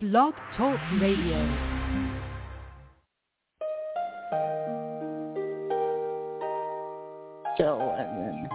Blog Talk Radio. Jordan.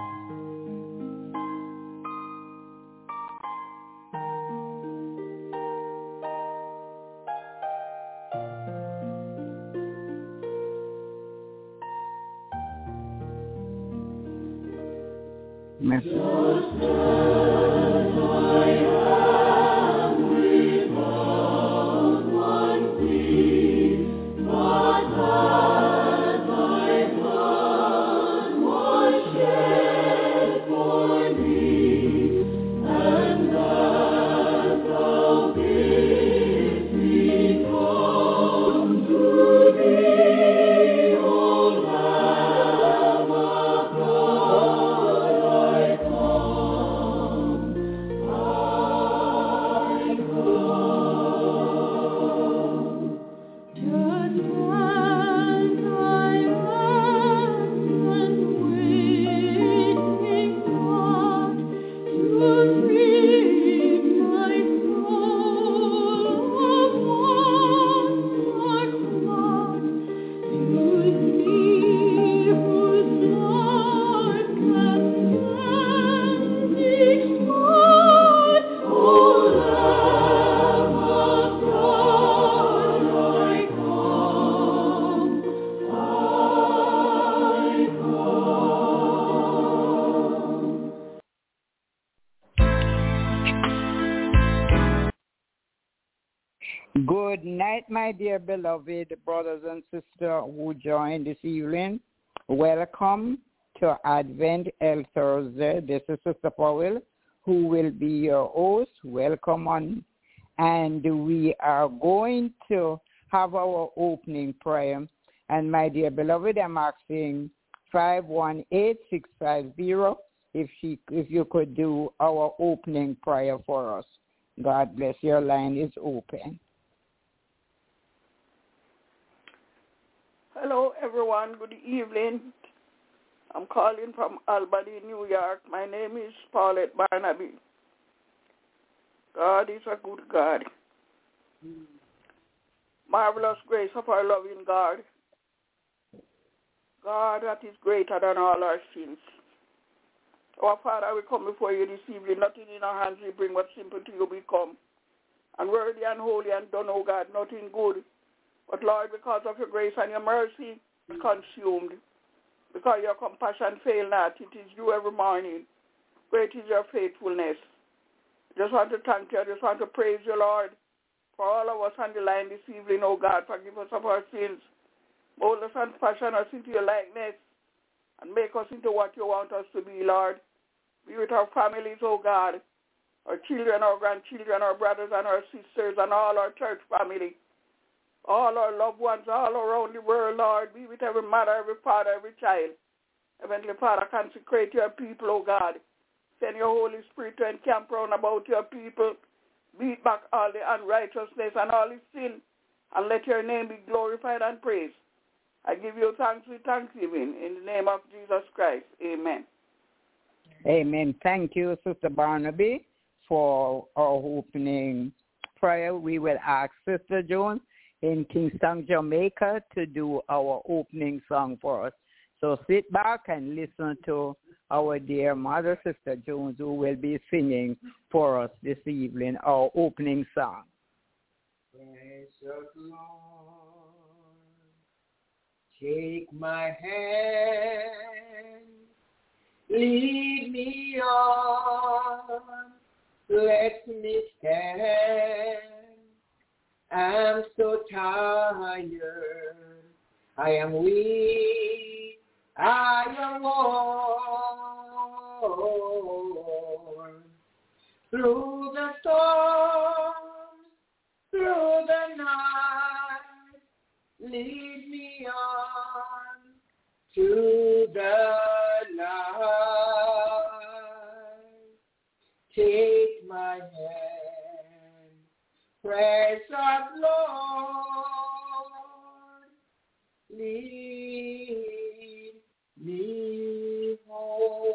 Good night, my dear beloved brothers and sisters who joined this evening. Welcome to Advent El Thursday. This is Sister Powell, who will be your host. Welcome on. And we are going to have our opening prayer. And my dear beloved, I'm asking 518-650 if you could do our opening prayer for us. God bless. Your line is open. Hello, everyone. Good evening. I'm calling from Albany, New York. My name is Paulette Barnaby. God is a good God. Marvelous grace of our loving God. God that is greater than all our sins. Our Father, we come before you this evening. Nothing in our hands we bring, but simple to you we come. And worthy and holy and done, O God, nothing good. But Lord, because of your grace and your mercy, it's consumed. Because your compassion fail not. It is you every morning. Great is your faithfulness. I just want to thank you. I just want to praise you, Lord, for all of us on the line this evening, oh God. Forgive us of our sins. Mold us and fashion us into your likeness and make us into what you want us to be, Lord. Be with our families, oh God, our children, our grandchildren, our brothers and our sisters, and all our church family. All our loved ones all around the world, Lord. Be with every mother, every father, every child. Heavenly Father, consecrate your people, oh God. Send your Holy Spirit to encamp round about your people. Beat back all the unrighteousness and all the sin, and let your name be glorified and praised. I give you thanks with thanksgiving in the name of Jesus Christ. Amen. Amen. Thank you, Sister Barnaby, for our opening prayer. We will ask Sister Jones in Kingston, Jamaica, to do our opening song for us. So sit back and listen to our dear Mother, Sister Jones, who will be singing for us this evening, our opening song. Precious Lord, take my hand, lead me on, let me stand. I'm so tired, I am weak, I am worn. Through the storm, through the night, lead me on to the light. Take my hand, precious Lord, lead me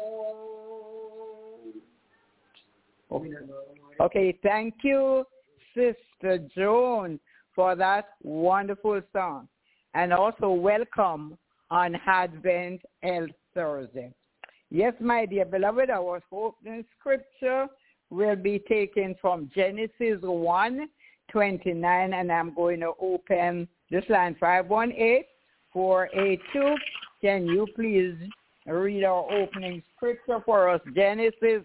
home. Okay, thank you, Sister Joan for that wonderful song. And also welcome on Advent Health Thursday. Yes, my dear beloved, our opening scripture will be taken from Genesis 1:29, and I'm going to open this line 518-482. Can you please read our opening scripture for us? Genesis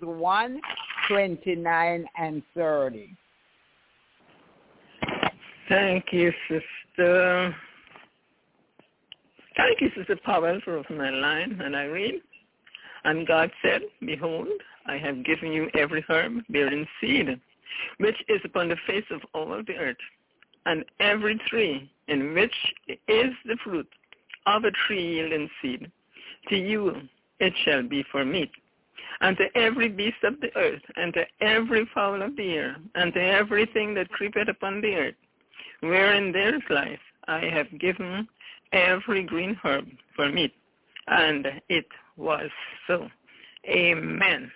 1:29 and 30. Thank you, Sister. Thank you, Sister Powell, for opening my line, and I read, "And God said, Behold, I have given you every herb bearing seed, which is upon the face of all the earth, and every tree in which is the fruit of a tree yielding seed. To you it shall be for meat. And to every beast of the earth, and to every fowl of the air, and to everything that creepeth upon the earth, wherein there is life, I have given every green herb for meat." And it was so. Amen.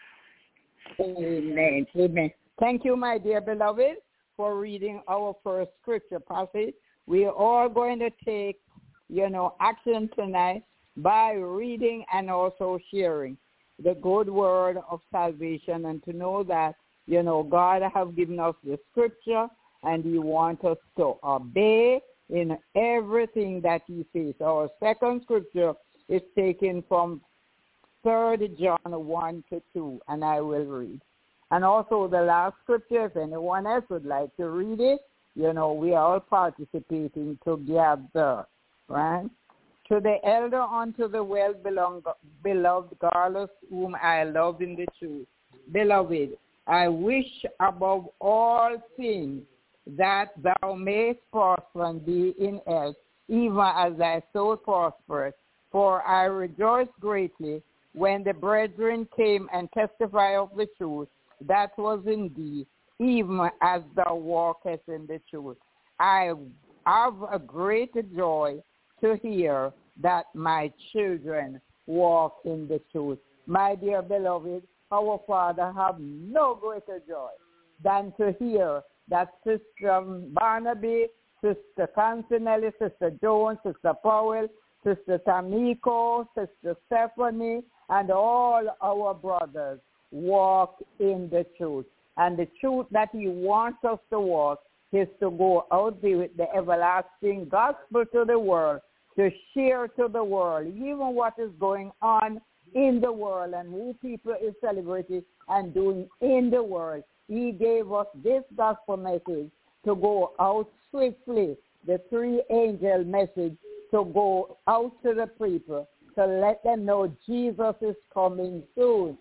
Amen. Amen. Thank you, my dear beloved, for reading our first scripture passage. We are all going to take, action tonight by reading and also sharing the good word of salvation, and to know that, God has given us the scripture and he wants us to obey in everything that he says. Our second scripture is taken from 3 John 1-2, and I will read. And also the last scripture, if anyone else would like to read it, we are all participating together, right? To the elder unto the well-beloved Gallus, whom I love in the truth. Beloved, I wish above all things that thou mayest prosper and be in health, even as thy soul prospereth. For I rejoice greatly when the brethren came and testified of the truth that was in thee, even as thou walkest in the truth. I have a great joy to hear that my children walk in the truth. My dear beloved, our Father have no greater joy than to hear that Sister Barnaby, Sister Consinelli, Sister Jones, Sister Powell, Sister Tamiko, Sister Stephanie, and all our brothers walk in the truth. And the truth that he wants us to walk is to go out there with the everlasting gospel to the world, to share to the world, even what is going on in the world and who people is celebrating and doing in the world. He gave us this gospel message to go out swiftly, the 3-angel message, to go out to the people, to let them know Jesus is coming soon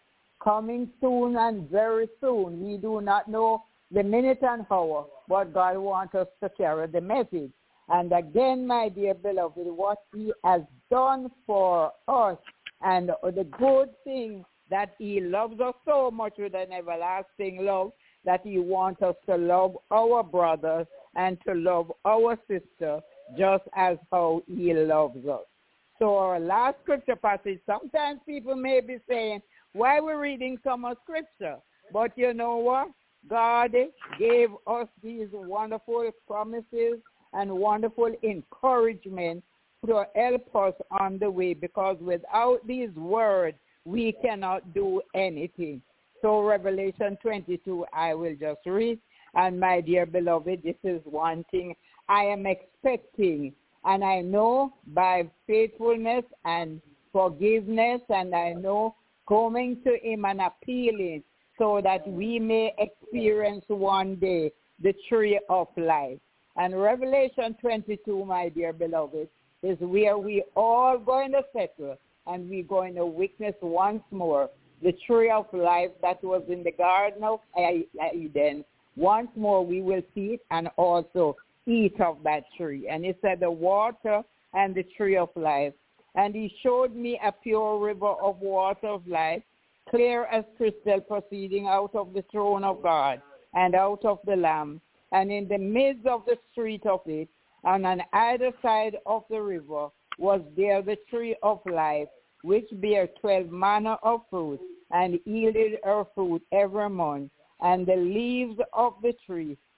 and very soon. We do not know the minute and hour, but God wants us to carry the message. And again, my dear beloved, what he has done for us and the good thing that he loves us so much with an everlasting love, that he wants us to love our brothers and to love our sister just as how he loves us. So our last scripture passage, sometimes people may be saying, why we're reading so much scripture? But you know what? God gave us these wonderful promises and wonderful encouragement to help us on the way, because without these words, we cannot do anything. So Revelation 22, I will just read. And my dear beloved, this is one thing I am expecting. And I know by faithfulness and forgiveness, and I know coming to him and appealing, so that we may experience one day the tree of life. And Revelation 22, my dear beloved, is where we all going to settle, and we're going to witness once more the tree of life that was in the Garden of Eden. Once more we will see it and also eat of that tree. And it said the water and the tree of life. And he showed me a pure river of water of life, clear as crystal, proceeding out of the throne of God and out of the Lamb. And in the midst of the street of it, and on either side of the river, was there the tree of life, which bare 12 manner of fruit, and yielded her fruit every month. And the leaves of the tree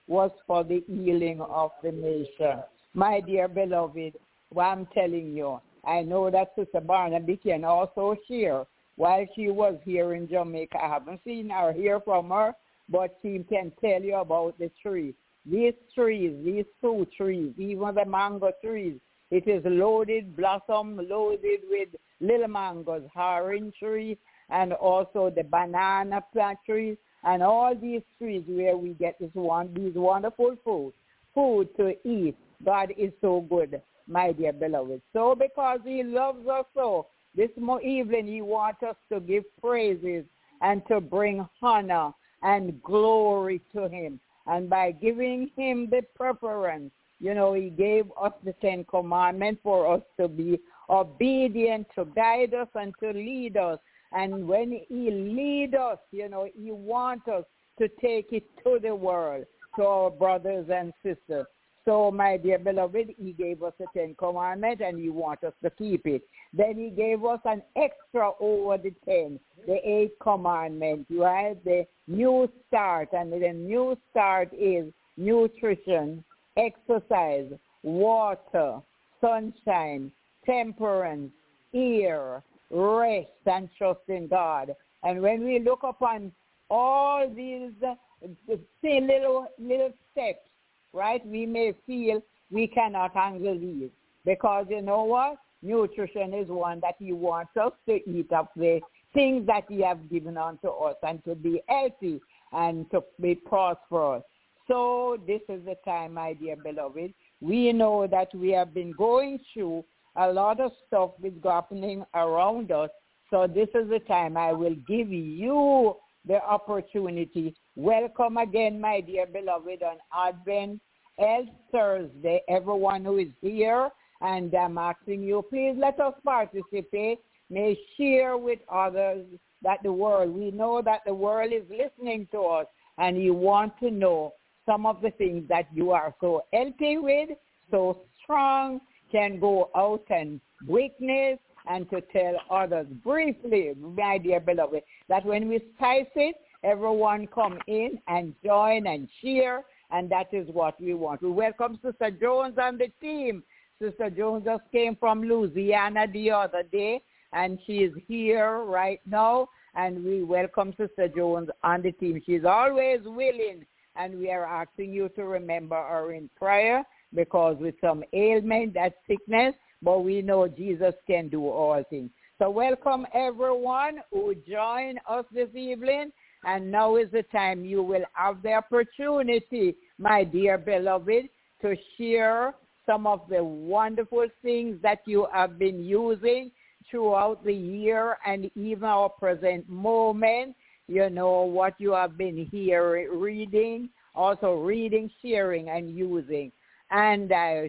was for the healing of the nation. My dear beloved, well, I'm telling you, I know that Sister Barnaby can also share. While she was here in Jamaica, I haven't seen or hear from her, but she can tell you about the tree. These trees, these fruit trees, even the mango trees, it is loaded, blossom, loaded with little mangoes, orange tree, and also the banana plant trees, and all these trees where we get these wonderful food to eat. God is so good, my dear beloved. So because he loves us so, this evening he wants us to give praises and to bring honor and glory to him. And by giving him the preference, he gave us the 10 Commandments for us to be obedient, to guide us and to lead us. And when he leads us, he wants us to take it to the world, to our brothers and sisters. So, my dear beloved, he gave us the 10 Commandments and he wants us to keep it. Then he gave us an extra over the 10, the 8 Commandments, right? The new start. And the new start is nutrition, exercise, water, sunshine, temperance, ear, rest, and trust in God. And when we look upon all these little steps, right, we may feel we cannot handle these. Because you know what? Nutrition is one that he wants us to eat up the things that he has given unto us and to be healthy and to be prosperous. So this is the time, my dear beloved. We know that we have been going through a lot of stuff that's happening around us. So this is the time I will give you the opportunity. Welcome again, my dear beloved, on Advent Health Thursday, everyone who is here. And I'm asking you, please let us participate. May share with others that we know that the world is listening to us and you want to know some of the things that you are so healthy with, so strong, can go out and witness and to tell others briefly, my dear beloved, that when we spice it, everyone come in and join and share, and that is what we want. We welcome Sister Jones and the team. Sister Jones just came from Louisiana the other day, and she is here right now, and we welcome Sister Jones on the team. She's always willing, and we are asking you to remember her in prayer because with some ailment, that sickness, but we know Jesus can do all things. So welcome everyone who joined us this evening, and now is the time you will have the opportunity, my dear beloved, to share some of the wonderful things that you have been using throughout the year and even our present moment, what you have been hearing, reading, also reading, sharing, and using. And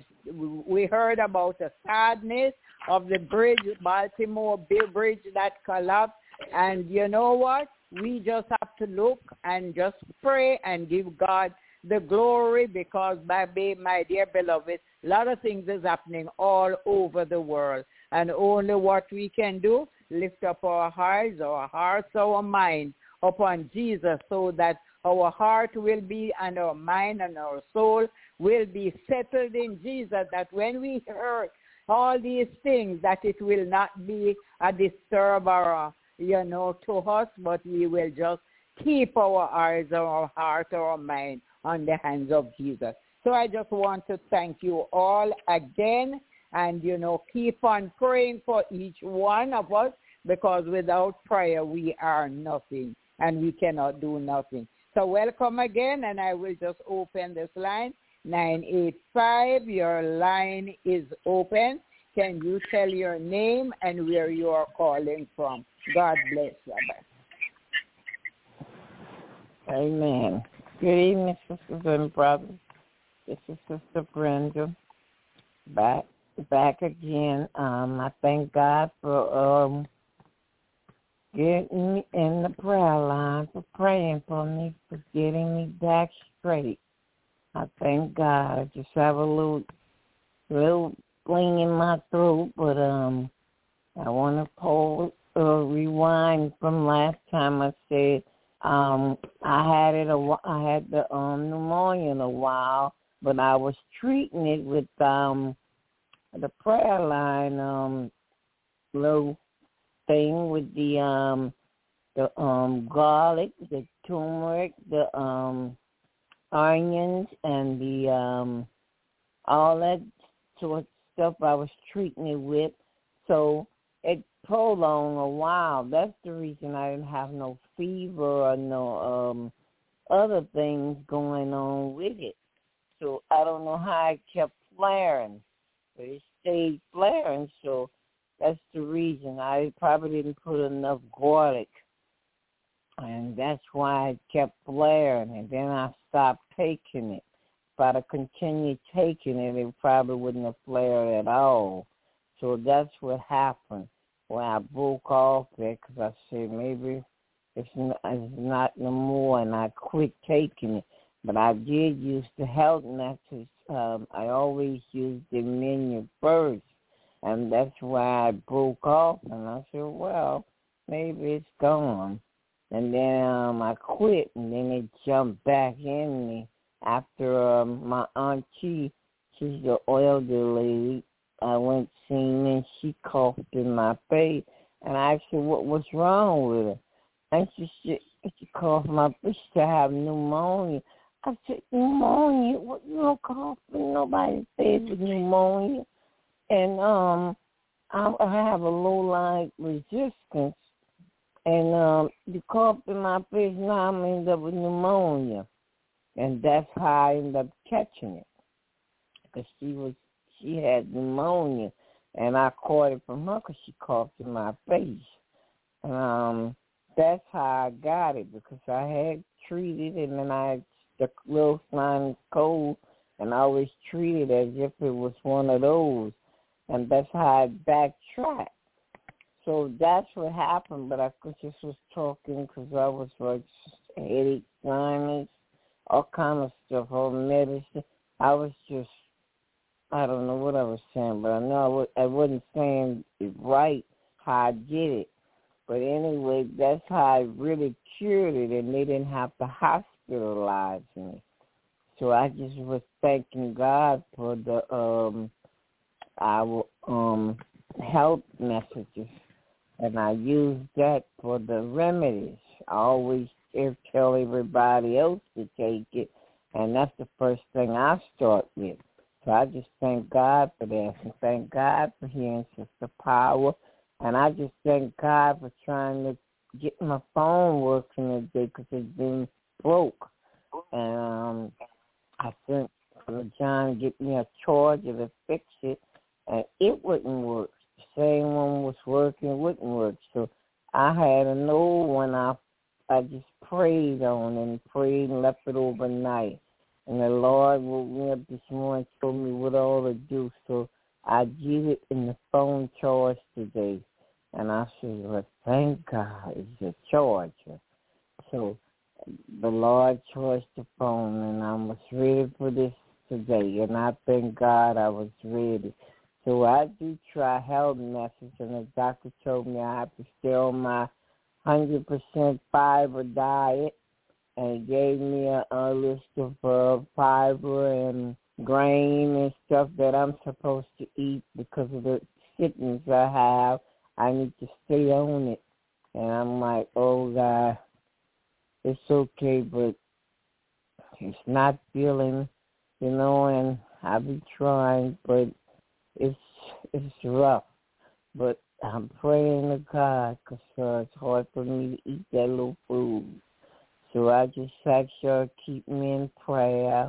we heard about the sadness of the bridge, Baltimore Bridge that collapsed. And you know what? We just have to look and just pray and give God the glory because, my dear beloved, a lot of things is happening all over the world. And only what we can do, lift up our hearts, our mind upon Jesus so that our heart will be and our mind and our soul will be settled in Jesus, that when we hear all these things, that it will not be a disturber, to us, but we will just keep our eyes, our heart, our mind on the hands of Jesus. So I just want to thank you all again and, keep on praying for each one of us because without prayer we are nothing and we cannot do nothing. So welcome again, and I will just open this line. 985, your line is open. Can you tell your name and where you are calling from? God bless you. Amen. Good evening, sisters and brothers. This is Sister Brenda. Back again. I thank God for getting me in the prayer line, for praying for me, for getting me back straight. I thank God. I just have a little thing in my throat, but I want to rewind from last time I said I had the pneumonia in a while, but I was treating it with the prayer line little thing with the garlic, the turmeric, the onions, and the all that sort of stuff I was treating it with. So it prolonged a while. That's the reason I didn't have no fever or no other things going on with it. So I don't know how it kept flaring. But it stayed flaring, so that's the reason. I probably didn't put enough garlic, and that's why it kept flaring. And then I stopped taking it. If I'd have continued taking it, it probably wouldn't have flared at all. So that's what happened when I broke off it, because I said maybe it's not no more, and I quit taking it. But I did use the health methods. I always used the menu first, and that's why I broke off. And I said, well, maybe it's gone. And then I quit, and then it jumped back in me after my auntie, she's the elderly lady, I went seeing, and she coughed in my face, and I asked her what was wrong with her. And she coughed my face to have pneumonia. I said, pneumonia? What, you don't cough in nobody's face with pneumonia? And I have a low-line resistance, and you cough in my face, now I'm ended up with pneumonia. And that's how I ended up catching it, because she had pneumonia, and I caught it from her because she coughed in my face. And that's how I got it, because I had treated it, and then I had the little flying cold, and I always treated it as if it was one of those. And that's how I backtracked. So that's what happened, but I just was talking because I was like headache, sinus, all kind of stuff, all medicine. I was just, I don't know what I was saying, but I know I wasn't saying it right how I did it. But anyway, that's how I really cured it, and they didn't have to hospitalize me. So I just was thanking God for the our health messages, and I used that for the remedies. I always tell everybody else to take it, and that's the first thing I start with. So I just thank God for that, and thank God for hearing Sister Power. And I just thank God for trying to get my phone working today, because it's been broke. And I sent John to get me a charger to fix it, and it wouldn't work. The same one was working, it wouldn't work. So I had an old one I just prayed on and prayed and left it overnight. And the Lord woke me up this morning, told me what all to do. So I did it in the phone charge today. And I said, well, thank God it's a charger. So the Lord charged the phone, and I was ready for this today. And I thank God I was ready. So I do try health message, and the doctor told me I have to stay on my 100% fiber diet. And he gave me a list of fiber and grain and stuff that I'm supposed to eat because of the sickness I have. I need to stay on it. And I'm like, oh, God, it's okay, but it's not feeling, and I've been trying, but it's rough. But I'm praying to God, because it's hard for me to eat that little food. So I just ask y'all to keep me in prayer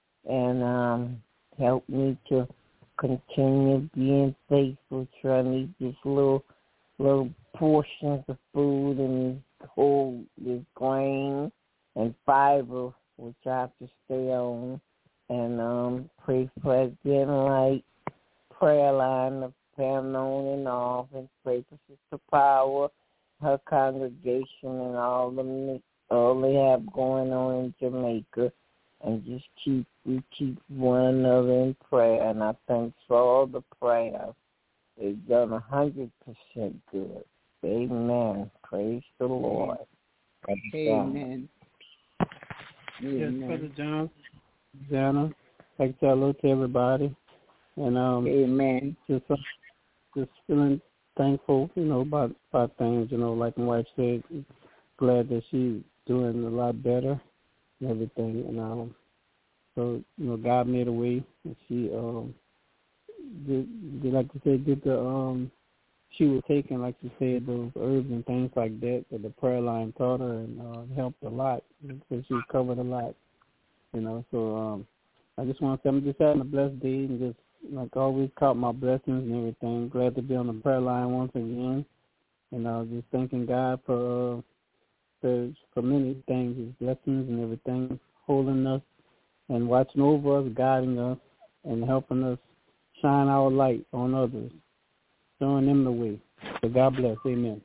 and help me to continue being faithful, trying to eat this little portions of food and hold this grain and fiber, which I have to stay on, and pray for again, like prayer line of Pam on and off, and pray for Sister Power, her congregation, and all they have going on in Jamaica, and just we keep one another in prayer. And I thank for all the prayers. They've done 100% good. Amen. Praise the Lord. Amen. Yes, Brother John, Jana, like to say hello to everybody. And Amen. Just feeling thankful, about things, like my wife said, glad that she's doing a lot better and everything. And so, God made a way, and she she was taking, like you said, those herbs and things like that the prayer line taught her, and helped a lot, because she covered a lot, So I just want to say I'm just having a blessed day, and just, like always, count my blessings and everything. Glad to be on the prayer line once again, and just thanking God for many things, His blessings and everything, holding us and watching over us, guiding us, and helping us shine our light on others, showing them the way. So God bless. Amen.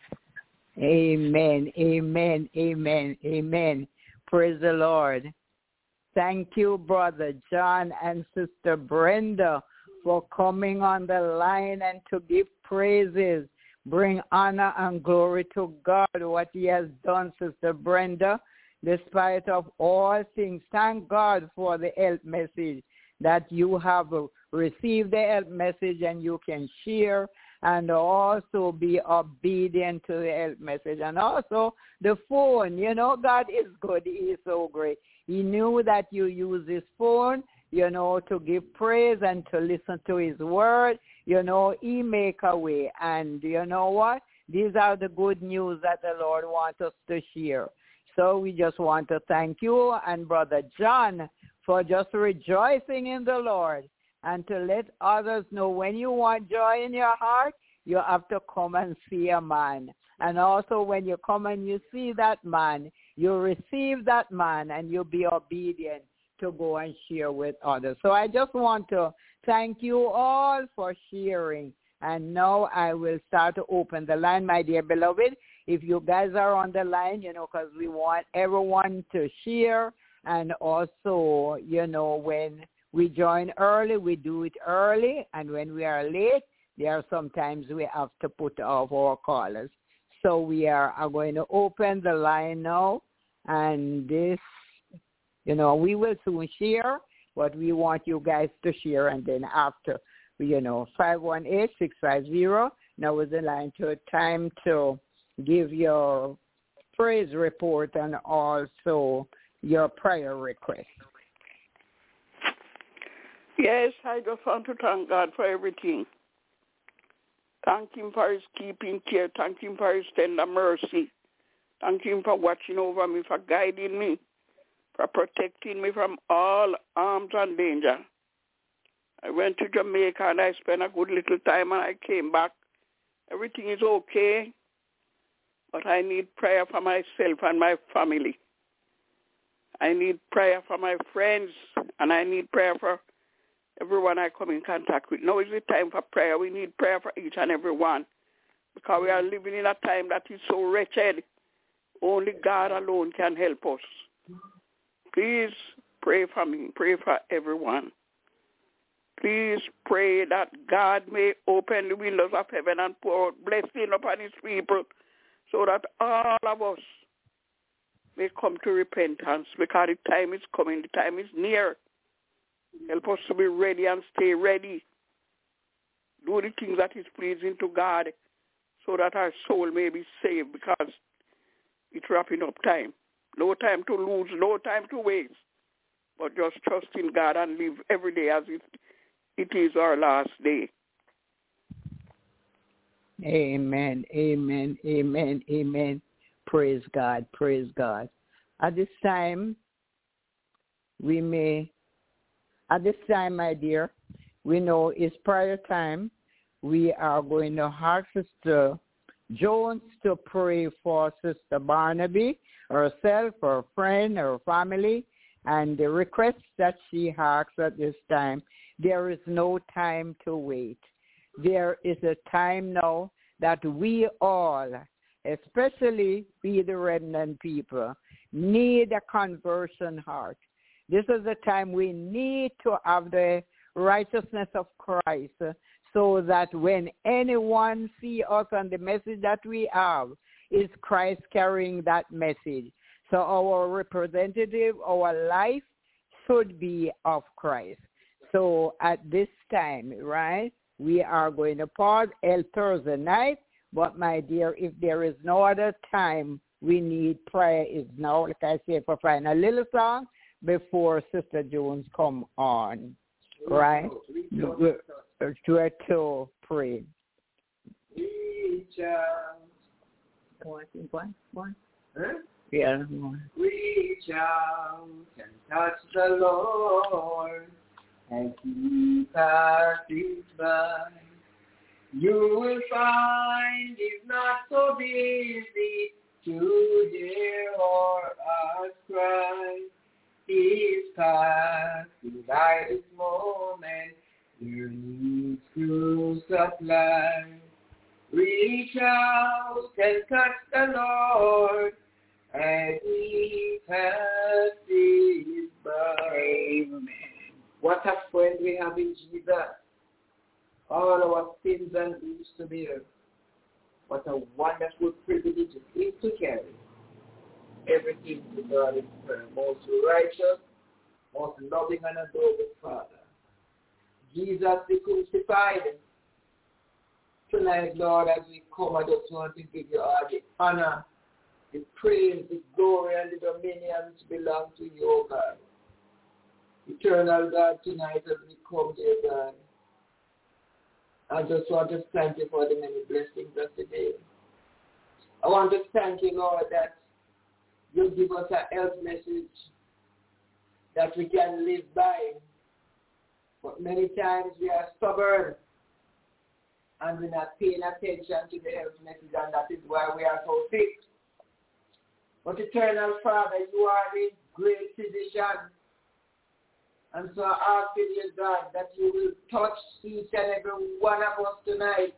Amen. Amen. Amen. Amen. Praise the Lord. Thank you, Brother John and Sister Brenda, for coming on the line and to give praises. Bring honor and glory to God, what He has done, Sister Brenda, despite of all things. Thank God for the help message that you have received, the help message, and you can share and also be obedient to the help message. And also the phone, God is good. He is so great. He knew that you use His phone, to give praise and to listen to His word. He make a way. And you know what? These are the good news that the Lord wants us to share. So we just want to thank you and Brother John for just rejoicing in the Lord, and to let others know when you want joy in your heart, you have to come and see a man. And also when you come and you see that man, you receive that man and you be obedient to go and share with others. So I just want to thank you all for sharing. And now I will start to open the line, my dear beloved. If you guys are on the line, because we want everyone to share. And also, when we join early, we do it early. And when we are late, there are sometimes we have to put off our callers. So we are going to open the line now. And this, we will soon share, but we want you guys to share. And then after, 518-650, now is the line to time to give your praise report and also your prayer request. Yes, I just want to thank God for everything. Thank Him for His keeping care. Thank Him for His tender mercy. Thank Him for watching over me, for guiding me, for protecting me from all harms and danger. I went to Jamaica and I spent a good little time and I came back. Everything is okay, but I need prayer for myself and my family. I need prayer for my friends, and I need prayer for everyone I come in contact with. Now is the time for prayer. We need prayer for each and every one, because we are living in a time that is so wretched. Only God alone can help us. Please pray for me. Pray for everyone. Please pray that God may open the windows of heaven and pour out blessing upon His people, so that all of us may come to repentance, because the time is coming. The time is near. Help us to be ready and stay ready. Do the things that is pleasing to God, so that our soul may be saved, because it's wrapping up time. No time to lose, no time to waste, but just trust in God and live every day as it is our last day. Amen, amen, amen, amen. Praise God, praise God. At this time, my dear, we know it's prayer time. We are going to ask Sister Jones to pray for Sister Barnaby, herself, her friend, her family, and the requests that she asks at this time. There is no time to wait. There is a time now that we all, especially we the remnant people, need a conversion heart. This is the time we need to have the righteousness of Christ, so that when anyone see us and the message that we have, is Christ carrying that message. So our representative, our life should be of Christ. So at this time, right, we are going to pause El Thursday night. But, my dear, if there is no other time we need, prayer is now, like I say, for final little song before Sister Jones come on, right? To pray. Reach out. One. Huh? Yeah. Reach out and touch the Lord as He passes by. You will find He's not so busy to hear or ask cry. He's passing by this moment, your needs to supply. Reach out and touch the Lord as He passes by. Amen. What a friend we have in Jesus. All our sins and griefs to bear. What a wonderful privilege it is to carry everything to God in prayer. Most righteous, most loving and adoring Father. Jesus the crucified. Tonight, Lord, as we come, I just want to give you all the honor, the praise, the glory, and the dominion to belong to you, O God. Eternal God, tonight as we come, dear God, I just want to thank you for the many blessings of today. I want to thank you, Lord, that you give us a health message that we can live by. But many times we are stubborn and we're not paying attention to the health message, and that is why we are so sick. But Eternal Father, you are the great physician. And so I ask you, God, that you will touch each and every one of us tonight.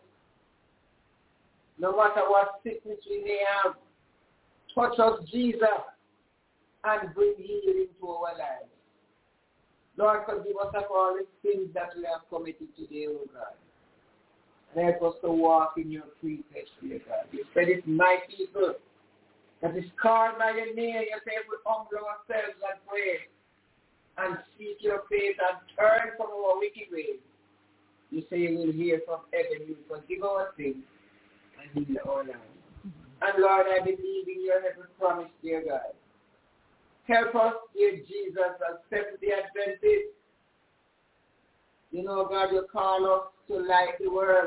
No matter what sickness we may have, touch us, Jesus, and bring healing to our lives. Lord, forgive us of all the sins that we have committed today, O God. And help us to walk in your precepts, dear God. You said it's my people that is called by your name. You say we humble ourselves and pray and seek your face and turn from our wicked ways. You say you will hear from heaven, you will forgive our sins and heal our lives. And Lord, I believe in your heavenly promise, dear God. Help us, dear Jesus, as Seventh-day Adventists. You know, God, you call us to light the world.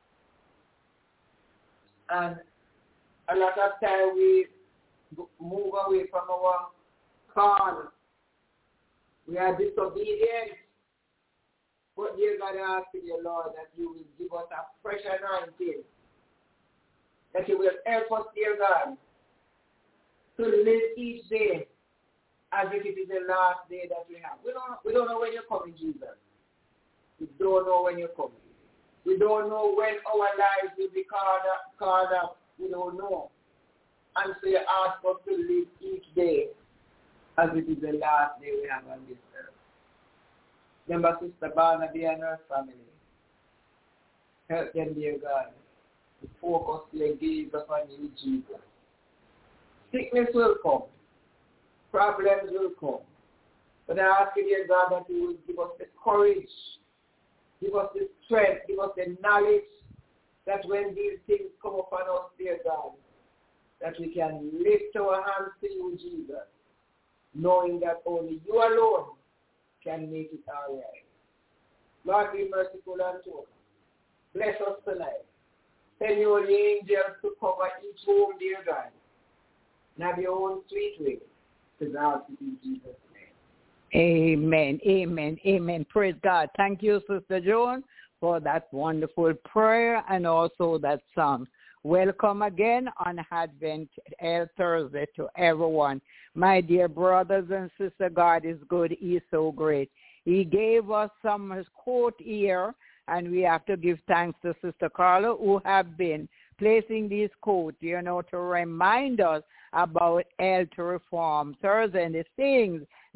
And a lot of time we move away from our call. We are disobedient. But dear God, I ask you, Lord, that you will give us a fresh anointing. That you will help us, dear God, to live each day as if it is the last day that we have. We don't know when you're coming, Jesus. We don't know when you're coming. We don't know when our lives will be called up. We don't know. And so you ask us to live each day as it is the last day we have on this earth. Remember Sister Barnaby and her family. Help them, dear God, to focus their gaze upon you, Jesus. Sickness will come. Problems will come. But I ask you, dear God, that you will give us the courage, give us the strength, give us the knowledge that when these things come upon us, dear God, that we can lift our hands to you, Jesus, knowing that only you alone can make it all right. Lord, be merciful unto us. Bless us tonight. Send your angels to cover each home, dear God. And have your own sweet way. To God, in Jesus' name. Amen, amen, amen. Praise God. Thank you, Sister Joan, for that wonderful prayer and also that song. Welcome again on Advent Thursday to everyone. My dear brothers and sisters, God is good. He is so great. He gave us some quote here, and we have to give thanks to Sister Carla, who have been placing these quotes, to remind us about health reform Thursday and the things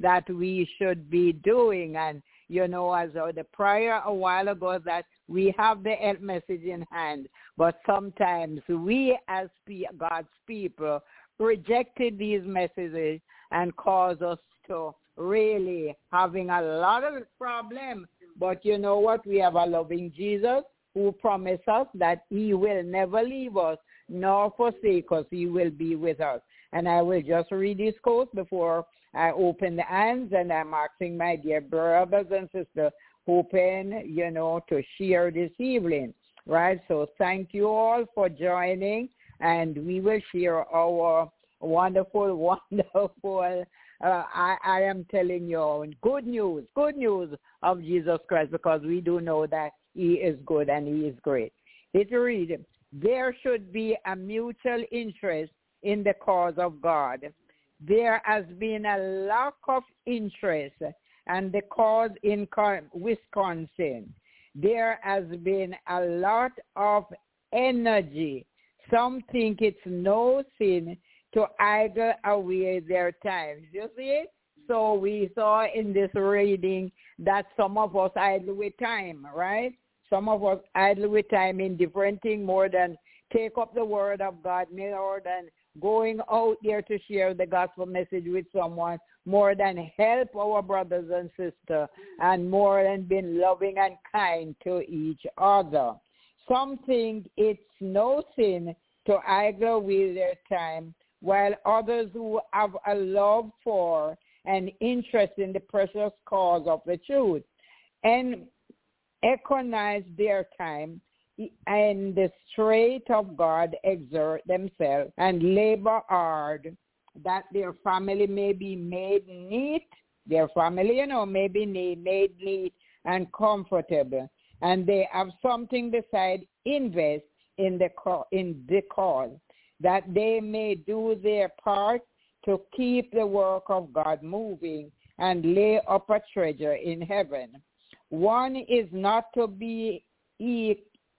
that we should be doing. And, you know, as the prayer a while ago, that we have the help message in hand, but sometimes we as God's people rejected these messages and caused us to really having a lot of problems. But you know what? We have a loving Jesus who promised us that he will never leave us nor forsake us. He will be with us. And I will just read this quote before I open the hands, and I'm asking my dear brothers and sisters hoping, you know, to share this evening, right? So thank you all for joining, and we will share our wonderful, I am telling you, good news of Jesus Christ, because we do know that he is good and he is great. It reads, there should be a mutual interest in the cause of God. There has been a lack of interest and the cause in Wisconsin. There has been a lot of energy. Some think it's no sin to idle away their time. You see? So we saw in this reading that some of us idle with time, right? Some of us idle with time in different things more than take up the word of God, more than going out there to share the gospel message with someone, more than help our brothers and sisters, and more than being loving and kind to each other. Some think it's no sin to idle away their time, while others who have a love for and interest in the precious cause of the truth and economize their time and the straight of God exert themselves and labor hard that their family may be made neat, their family, you know, may be made neat and comfortable, and they have something beside invest in the cause, that they may do their part to keep the work of God moving and lay up a treasure in heaven. One is not to be ease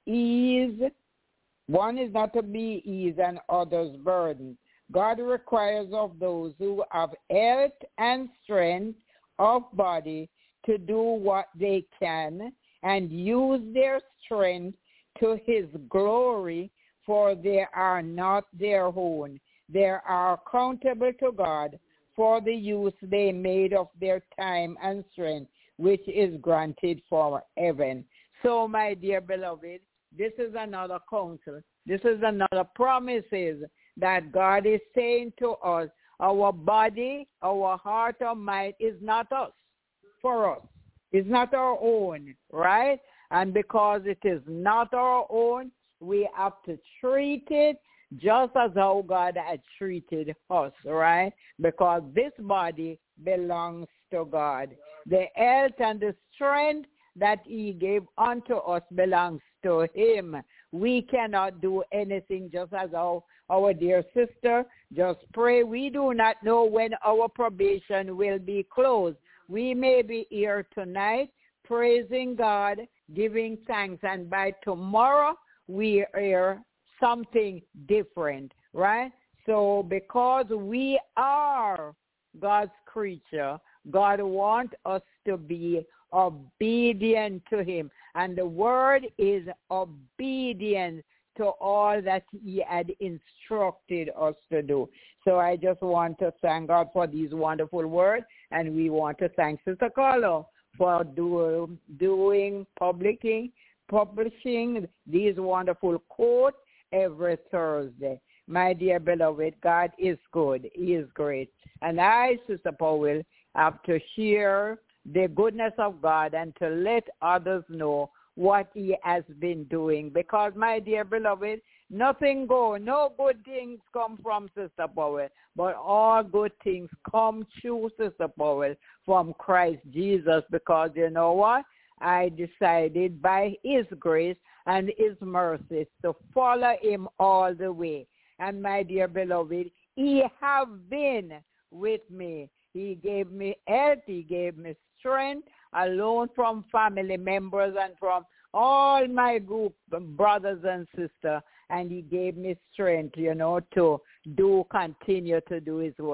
and others burden. God requires of those who have health and strength of body to do what they can and use their strength to his glory, for they are not their own. They are accountable to God for the use they made of their time and strength, which is granted for heaven. So, my dear beloved, this is another counsel. This is another promises that God is saying to us. Our body, our heart, our mind is not us, for us. It's not our own, right? And because it is not our own, we have to treat it just as how God had treated us, right? Because this body belongs to God. The health and the strength that he gave unto us belongs to him. We cannot do anything, just as our dear sister just pray. We do not know when our probation will be closed. We may be here tonight praising God, giving thanks, and by tomorrow we hear something different, right? So because we are God's creature, God wants us to be obedient to him. And the word is obedient to all that he had instructed us to do. So I just want to thank God for these wonderful words, and we want to thank Sister Carlo for doing publishing these wonderful quotes every Thursday. My dear beloved, God is good. He is great. And I, Sister Powell, have to share the goodness of God and to let others know what he has been doing. Because, my dear beloved, no good things come from Sister Powell, but all good things come through Sister Powell from Christ Jesus. Because you know what? I decided by his grace and his mercy to follow him all the way. And my dear beloved, he have been with me. He gave me health, he gave me strength, alone from family members and from all my group, brothers and sisters, and he gave me strength, to continue to do his work.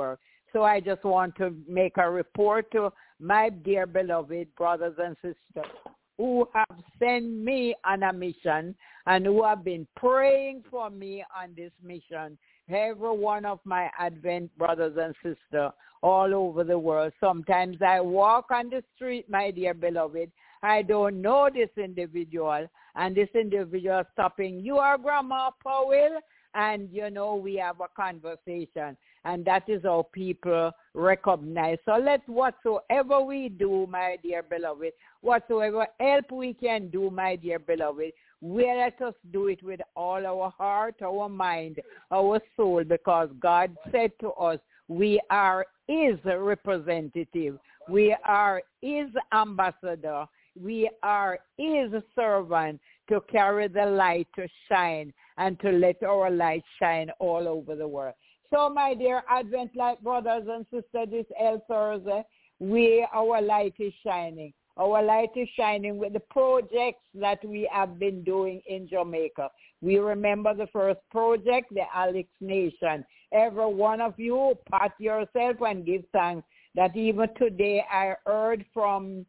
So I just want to make a report to my dear beloved brothers and sisters who have sent me on a mission and who have been praying for me on this mission. Every one of my Advent brothers and sisters all over the world. Sometimes I walk on the street, my dear beloved. I don't know this individual, and this individual stopping, you are Grandma Powell, and, we have a conversation, and that is how people recognize. So let whatsoever we do, my dear beloved, whatsoever help we can do, my dear beloved, let us do it with all our heart, our mind, our soul, because God said to us, we are his representative. We are his ambassador. We are his servant to carry the light to shine and to let our light shine all over the world. So, my dear Advent Light brothers and sisters, this Thursday, our light is shining. Our light is shining with the projects that we have been doing in Jamaica. We remember the first project, the Alex Nation. Every one of you, pat yourself and give thanks that even today I heard from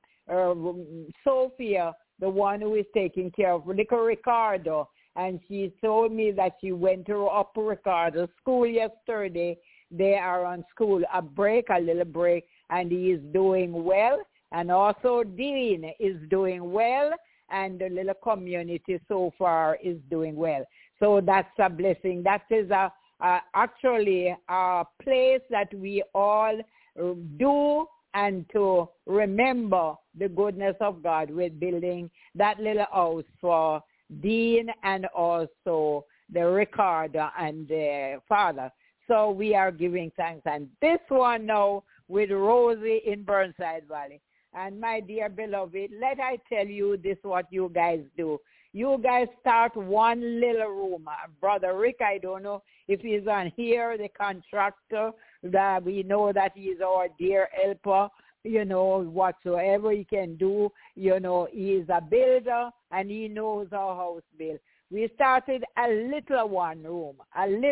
Sophia, the one who is taking care of little Ricardo, and she told me that she went to Upper Ricardo school yesterday. They are on school, a little break, and he is doing well. And also Dean is doing well, and the little community so far is doing well. So that's a blessing. That is actually a place that we all do, and to remember the goodness of God with building that little house for Dean and also the Ricardo and the father. So we are giving thanks. And this one now with Rosie in Burnside Valley. And my dear beloved, let I tell you this, what you guys do. You guys start one little room. Brother Rick, I don't know if he's on here, the contractor, that we know that he's our dear helper, whatsoever he can do, he is a builder and he knows our house build. We started a little one room, and,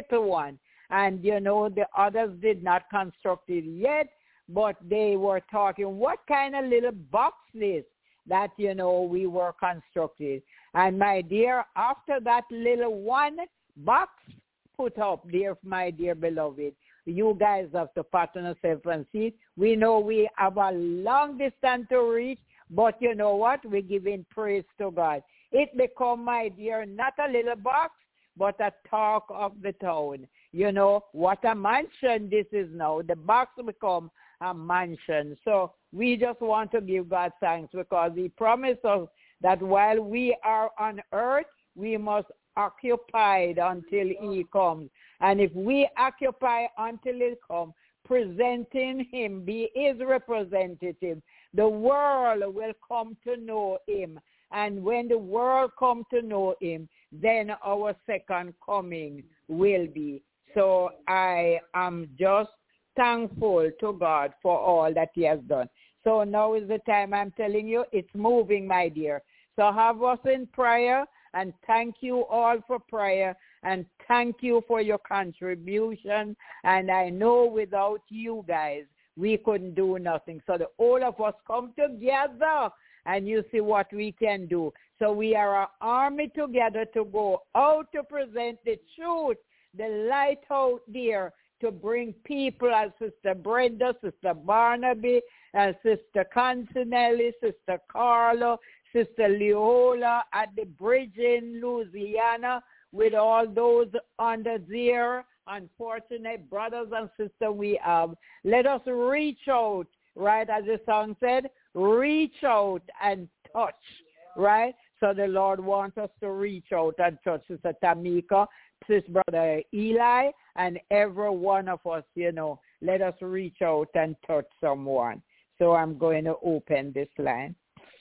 the others did not construct it yet, but they were talking, what kind of little box this that, we were constructed. And my dear, after that little one box put up, my dear beloved, you guys have to pattern yourself and see. We know we have a long distance to reach, but you know what? We're giving praise to God. It become, my dear, not a little box, but a talk of the town. What a mansion this is now. The box become a mansion. So we just want to give God thanks because he promised us that while we are on earth, we must occupy until he comes. And if we occupy until he comes, presenting him, be his representative, the world will come to know him. And when the world comes to know him, then our second coming will be. So I am just thankful to God for all that he has done. So now is the time I'm telling you, it's moving, my dear. So have us in prayer, and thank you all for prayer, and thank you for your contribution. And I know without you guys, we couldn't do nothing. So all of us come together, and you see what we can do. So we are an army together to go out to present the truth, the light out there, to bring people as Sister Brenda, Sister Barnaby, Sister Consinelli, Sister Carla, Sister Leola at the bridge in Louisiana, with all those under there, unfortunate brothers and sisters we have. Let us reach out, right, as the song said, reach out and touch, right? So the Lord wants us to reach out and touch Sister Tamika, Sister Brother Eli, and every one of us, let us reach out and touch someone. So I'm going to open this line.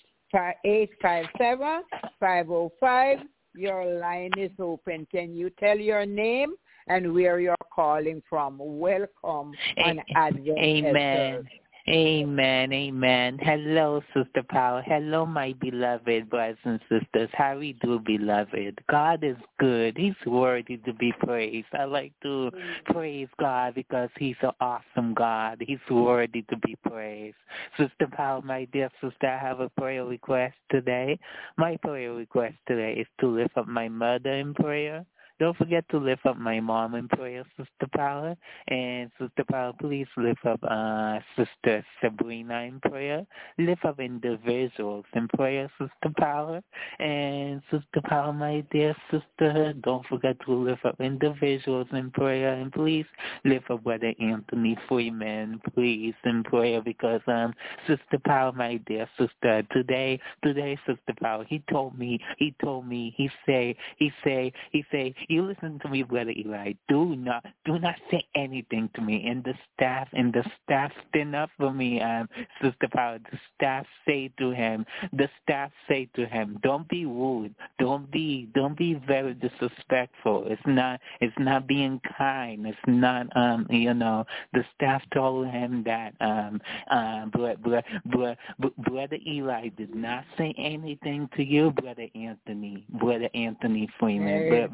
857-505, your line is open. Can you tell your name and where you're calling from? Welcome on Advent. Amen. Amen, amen. Hello, Sister Power. Hello, my beloved brothers and sisters. How we do, beloved? God is good. He's worthy to be praised. I like to praise God because he's an awesome God. He's worthy to be praised. Sister Power, my dear sister, I have a prayer request today. My prayer request today is to lift up my mother in prayer. Don't forget to lift up my mom in prayer, Sister Paula. And Sister Paula, please lift up Sister Sabrina in prayer. Lift up individuals in prayer, Sister Paula. And Sister Paula, my dear sister, don't forget to lift up individuals in prayer. And please lift up Brother Anthony Freeman, please, in prayer. Because Sister Paula, my dear sister, today, Sister Paula, he told me, he say, you listen to me, Brother Eli. Do not say anything to me. And the staff stand up for me, Sister Paula. The staff say to him, don't be rude. Don't be very disrespectful. It's not being kind. It's not, the staff told him that, Brother Eli did not say anything to you, Brother Anthony Freeman.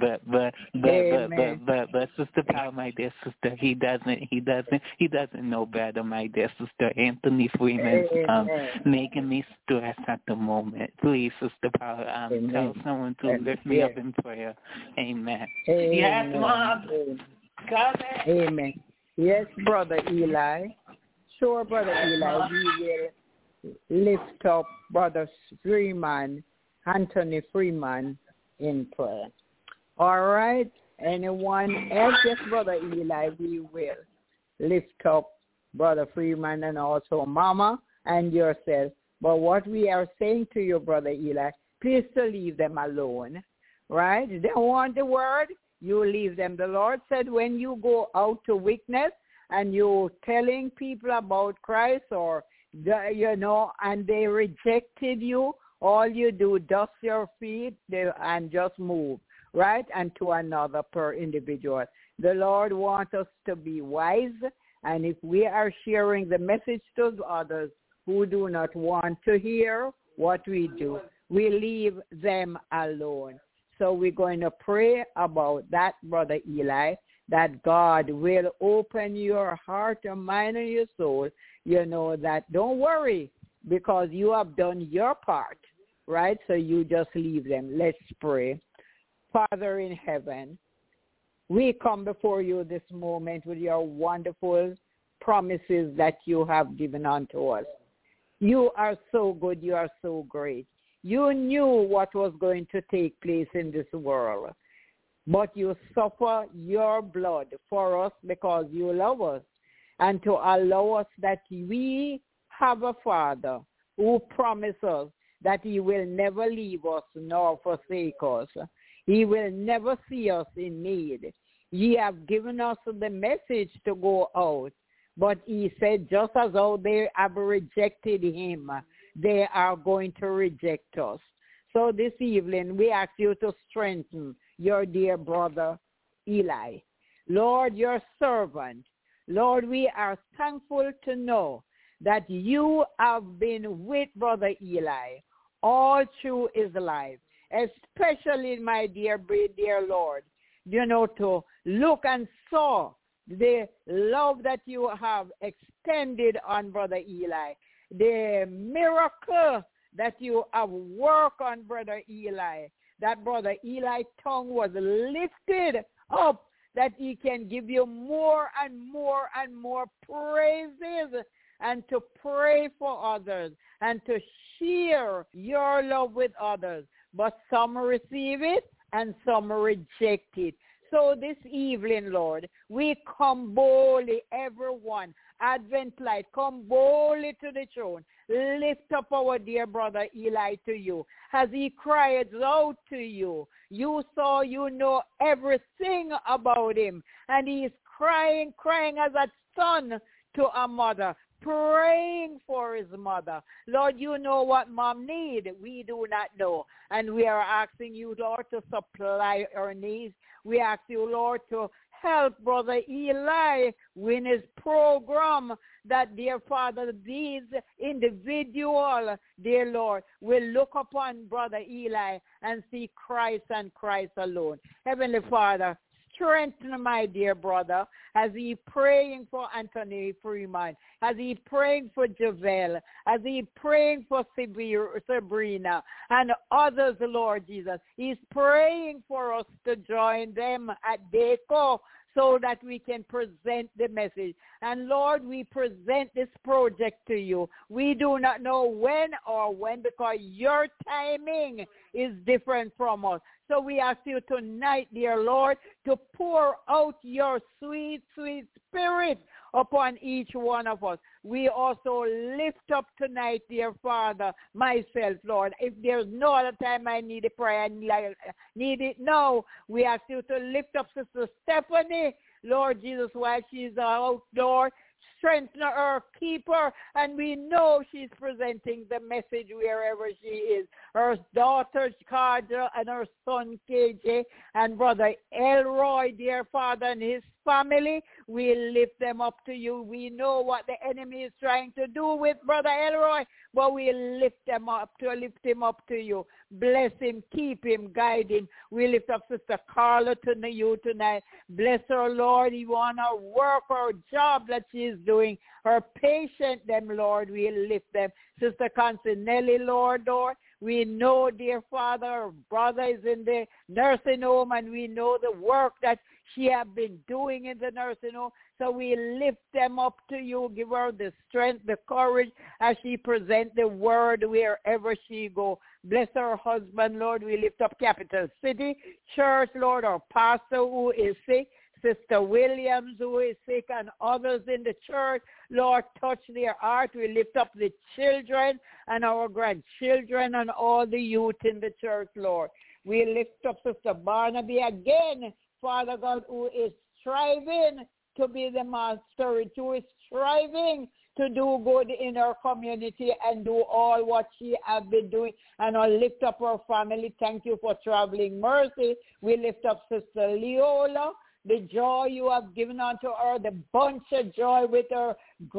But Sister Paula, my dear sister, he doesn't know better, my dear sister. Anthony Freeman's making me stress at the moment. Please, Sister Paula, tell someone to lift me up in prayer. Amen. Yes, Mom. Come in. Amen. Yes, Brother Eli. Sure, Brother Eli, we will lift up Brother Freeman, Anthony Freeman, in prayer. All right. Anyone else? Yes, Brother Eli, we will lift up Brother Freeman and also Mama and yourself. But what we are saying to you, Brother Eli, please to leave them alone. Right? They want the word, you leave them. The Lord said when you go out to witness and you telling people about Christ or, and they rejected you, all you do, dust your feet and just move, right, and to another per individual. The Lord wants us to be wise, and if we are sharing the message to others who do not want to hear what we do, we leave them alone. So we're going to pray about that, Brother Eli, that God will open your heart, your mind, and your soul. That don't worry because you have done your part. Right? So you just leave them. Let's pray. Father in heaven, we come before you this moment with your wonderful promises that you have given unto us. You are so good. You are so great. You knew what was going to take place in this world, but you suffer your blood for us because you love us and to allow us that we have a Father who promised us that he will never leave us nor forsake us. He will never see us in need. Ye have given us the message to go out. But he said, just as how they have rejected him, they are going to reject us. So this evening, we ask you to strengthen your dear brother Eli. Lord, your servant. Lord, we are thankful to know that you have been with Brother Eli all through his life, especially, my dear Lord, to look and saw the love that you have extended on Brother Eli, the miracle that you have worked on Brother Eli, that Brother Eli's tongue was lifted up, that he can give you more and more and more praises and to pray for others and to share your love with others. But some receive it and some reject it. So this evening, Lord, we come boldly, everyone, Advent Light, come boldly to the throne. Lift up our dear brother Eli to you as he cries out to you. You saw, you know everything about him. And he is crying as a son to a mother, praying for his mother. Lord, you know what mom needs. We do not know. And we are asking you, Lord, to supply her needs. We ask you, Lord, to help Brother Eli win his program, that, dear Father, these individual, dear Lord, will look upon Brother Eli and see Christ and Christ alone. Heavenly Father, strengthen my dear brother as he praying for Anthony Freeman, as he praying for Javel, as he praying for Sabrina and others, Lord Jesus. He's praying for us to join them at DECO so that we can present the message. And Lord, we present this project to you. We do not know when because your timing is different from us. So we ask you tonight, dear Lord, to pour out your sweet, sweet spirit upon each one of us. We also lift up tonight, dear Father, myself, Lord. If there's no other time I need a prayer, I need it now. We ask you to lift up Sister Stephanie, Lord Jesus, while she's out, Lord. Strengthen her, keep her, and we know she's presenting the message wherever she is. Her daughter, Carja, and her son, KJ, and Brother Elroy, dear Father, and his family, we lift them up to you. We know what the enemy is trying to do with Brother Elroy, but we lift him up to you. Bless him, keep him, guide him. We lift up Sister Carla to you tonight. Bless her, Lord. You want her work, her job that she is doing. Her patient, them, Lord, we lift them. Sister Consinelli, Lord. We know, dear Father, her brother is in the nursing home, and we know the work that she has been doing in the nursing home. So we lift them up to you. Give her the strength, the courage as she presents the word wherever she go. Bless her husband, Lord. We lift up Capital City Church, Lord, our pastor who is sick, Sister Williams who is sick, and others in the church. Lord, touch their heart. We lift up the children and our grandchildren and all the youth in the church, Lord. We lift up Sister Barnaby again, Father God, who is striving to be the master, who is striving to do good in our community and do all what she has been doing. And I'll lift up her family. Thank you for traveling mercy. We lift up Sister Leola, the joy you have given unto her, the bunch of joy with her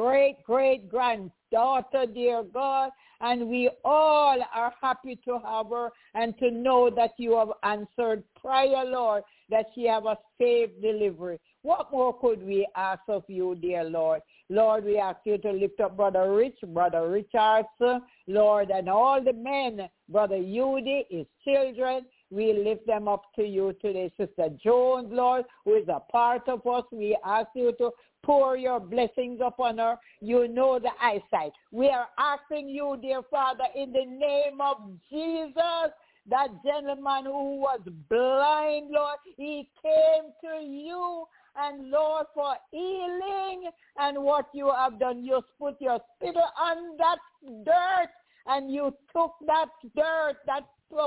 great-great-granddaughter, dear God. And we all are happy to have her and to know that you have answered prayer, Lord, that she have a safe delivery. What more could we ask of you, dear Lord? Lord, we ask you to lift up Brother Rich, Brother Richards, Lord, and all the men, Brother Yudi, his children. We lift them up to you today. Sister Jones, Lord, who is a part of us, we ask you to pour your blessings upon her. You know the eyesight. We are asking you, dear Father, in the name of Jesus, that gentleman who was blind, Lord, he came to you, and Lord, for healing and what you have done, you put your spittle on that dirt, and you took that dirt, that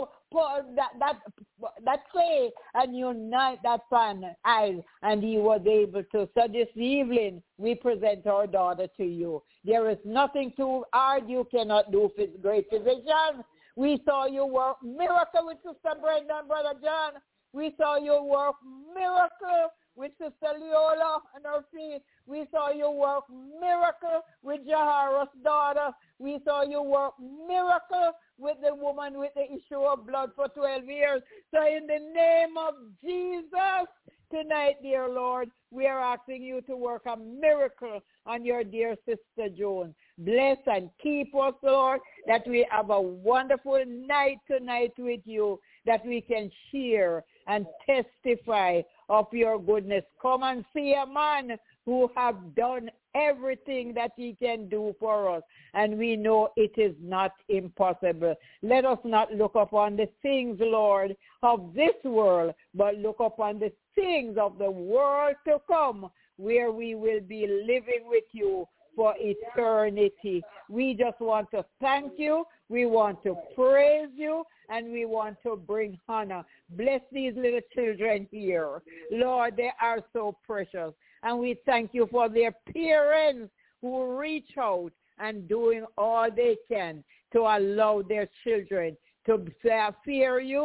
clay, and unite that eyes, and he was able to. So this evening, we present our daughter to you. There is nothing too hard you cannot do, great physician. We saw you work miracle with Sister Brenda and Brother John. We saw you work miracle with Sister Leola and her feet. We saw you work miracle with Jahara's daughter. We saw you work miracle with the woman with the issue of blood for 12 years. So in the name of Jesus, tonight, dear Lord, we are asking you to work a miracle on your dear Sister Joan. Bless and keep us, Lord, that we have a wonderful night tonight with you, that we can share and testify of your goodness. Come and see a man who have done everything that he can do for us, and we know it is not impossible. Let us not look upon the things, Lord, of this world, but look upon the things of the world to come, where we will be living with you for eternity. We just want to thank you. We want to praise you, and we want to bring honor. Bless these little children here. Lord, they are so precious. And we thank you for their parents who reach out and doing all they can to allow their children to fear you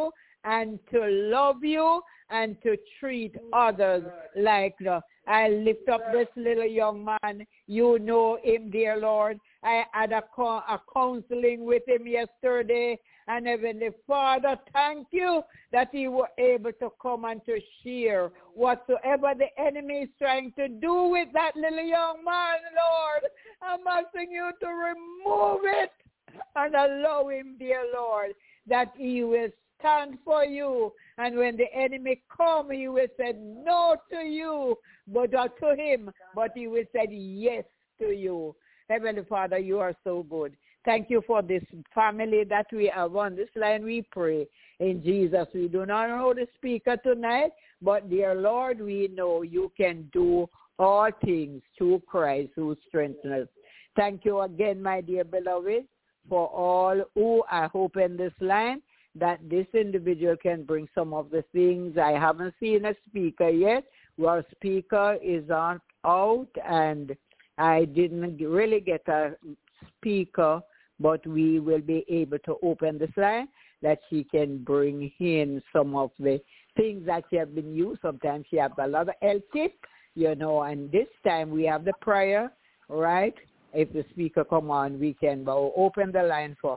and to love you and to treat others like I lift up this little young man. You know him, dear Lord. I had a counseling with him yesterday. And Heavenly Father, thank you that he was able to come and to share whatsoever the enemy is trying to do with that little young man, Lord. I'm asking you to remove it and allow him, dear Lord, that he will stand for you. And when the enemy come, he will say no to you, but to him, but he will say yes to you. Heavenly Father, you are so good. Thank you for this family that we have on this line. We pray in Jesus. We do not know the speaker tonight, but dear Lord, we know you can do all things through Christ who strengthens us. Thank you again, my dear beloved, for all who I hope in this line that this individual can bring some of the things. I haven't seen a speaker yet. Our speaker is not out, and I didn't really get a speaker, but we will be able to open this line that she can bring in some of the things that she has been used. Sometimes she has a lot of health tips, and this time we have the prayer, right? If the speaker come on, we can open the line for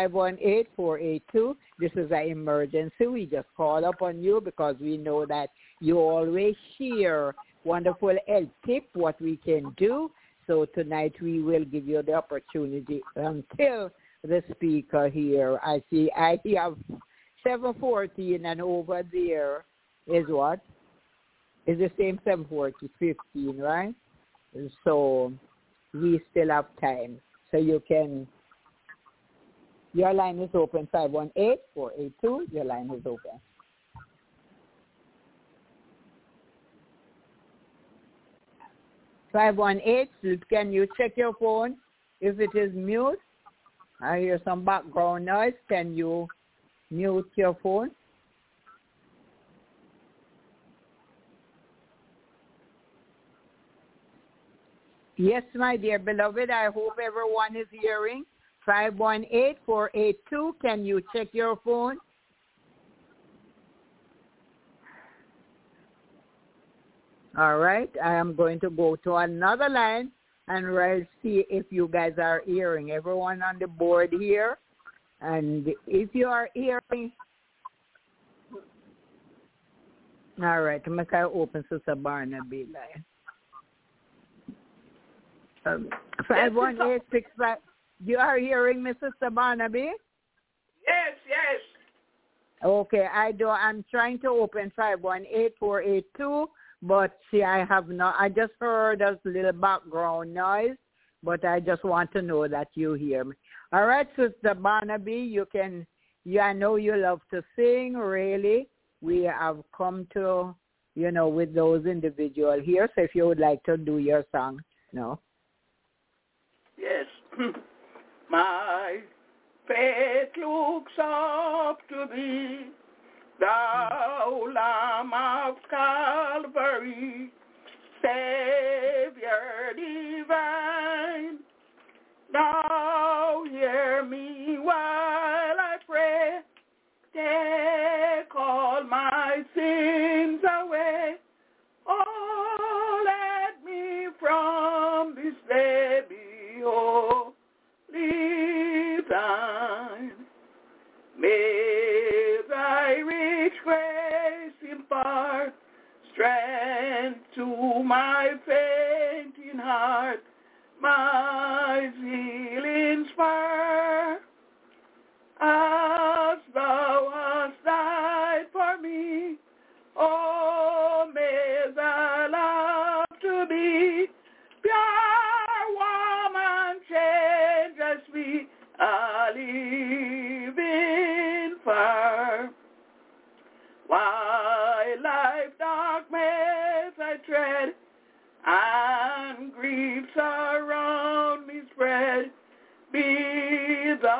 518-482. This is an emergency. We just call upon you because we know that you always share wonderful health tips, what we can do. So tonight we will give you the opportunity until the speaker here. I have 714, and over there is what? Is the same 740, 15, right? So we still have time. So you can, your line is open, 518-482. Your line is open. Can you check your phone if it is mute? I hear some background noise. Can you mute your phone? Yes, my dear beloved, I hope everyone is hearing. 518-482. Can you check your phone? All right, I am going to go to another line and we'll see if you guys are hearing. Everyone on the board here. And if you are hearing, all right, I'm going to open Sister Barnaby line. 51865. You are hearing me, Sister Barnaby? Yes. Okay, I'm trying to open 518-482. But see, I have not. I just heard a little background noise, but I just want to know that you hear me. All right, Sister Barnaby, I know you love to sing, really. We have come to, with those individuals here. So if you would like to do your song, no? Yes. My faith looks up to thee, Thou Lamb of Calvary, Savior divine. Now hear me while I pray. Take all my sins away. Oh, let me from this day be wholly thine. May thy rich grace impart strength to my fainting heart, my zeal inspire. As thou hast died for me, oh, may thy love to be pure, warm, and changeless sweet, a living fire. While life darkness I tread, and griefs around me spread, be thou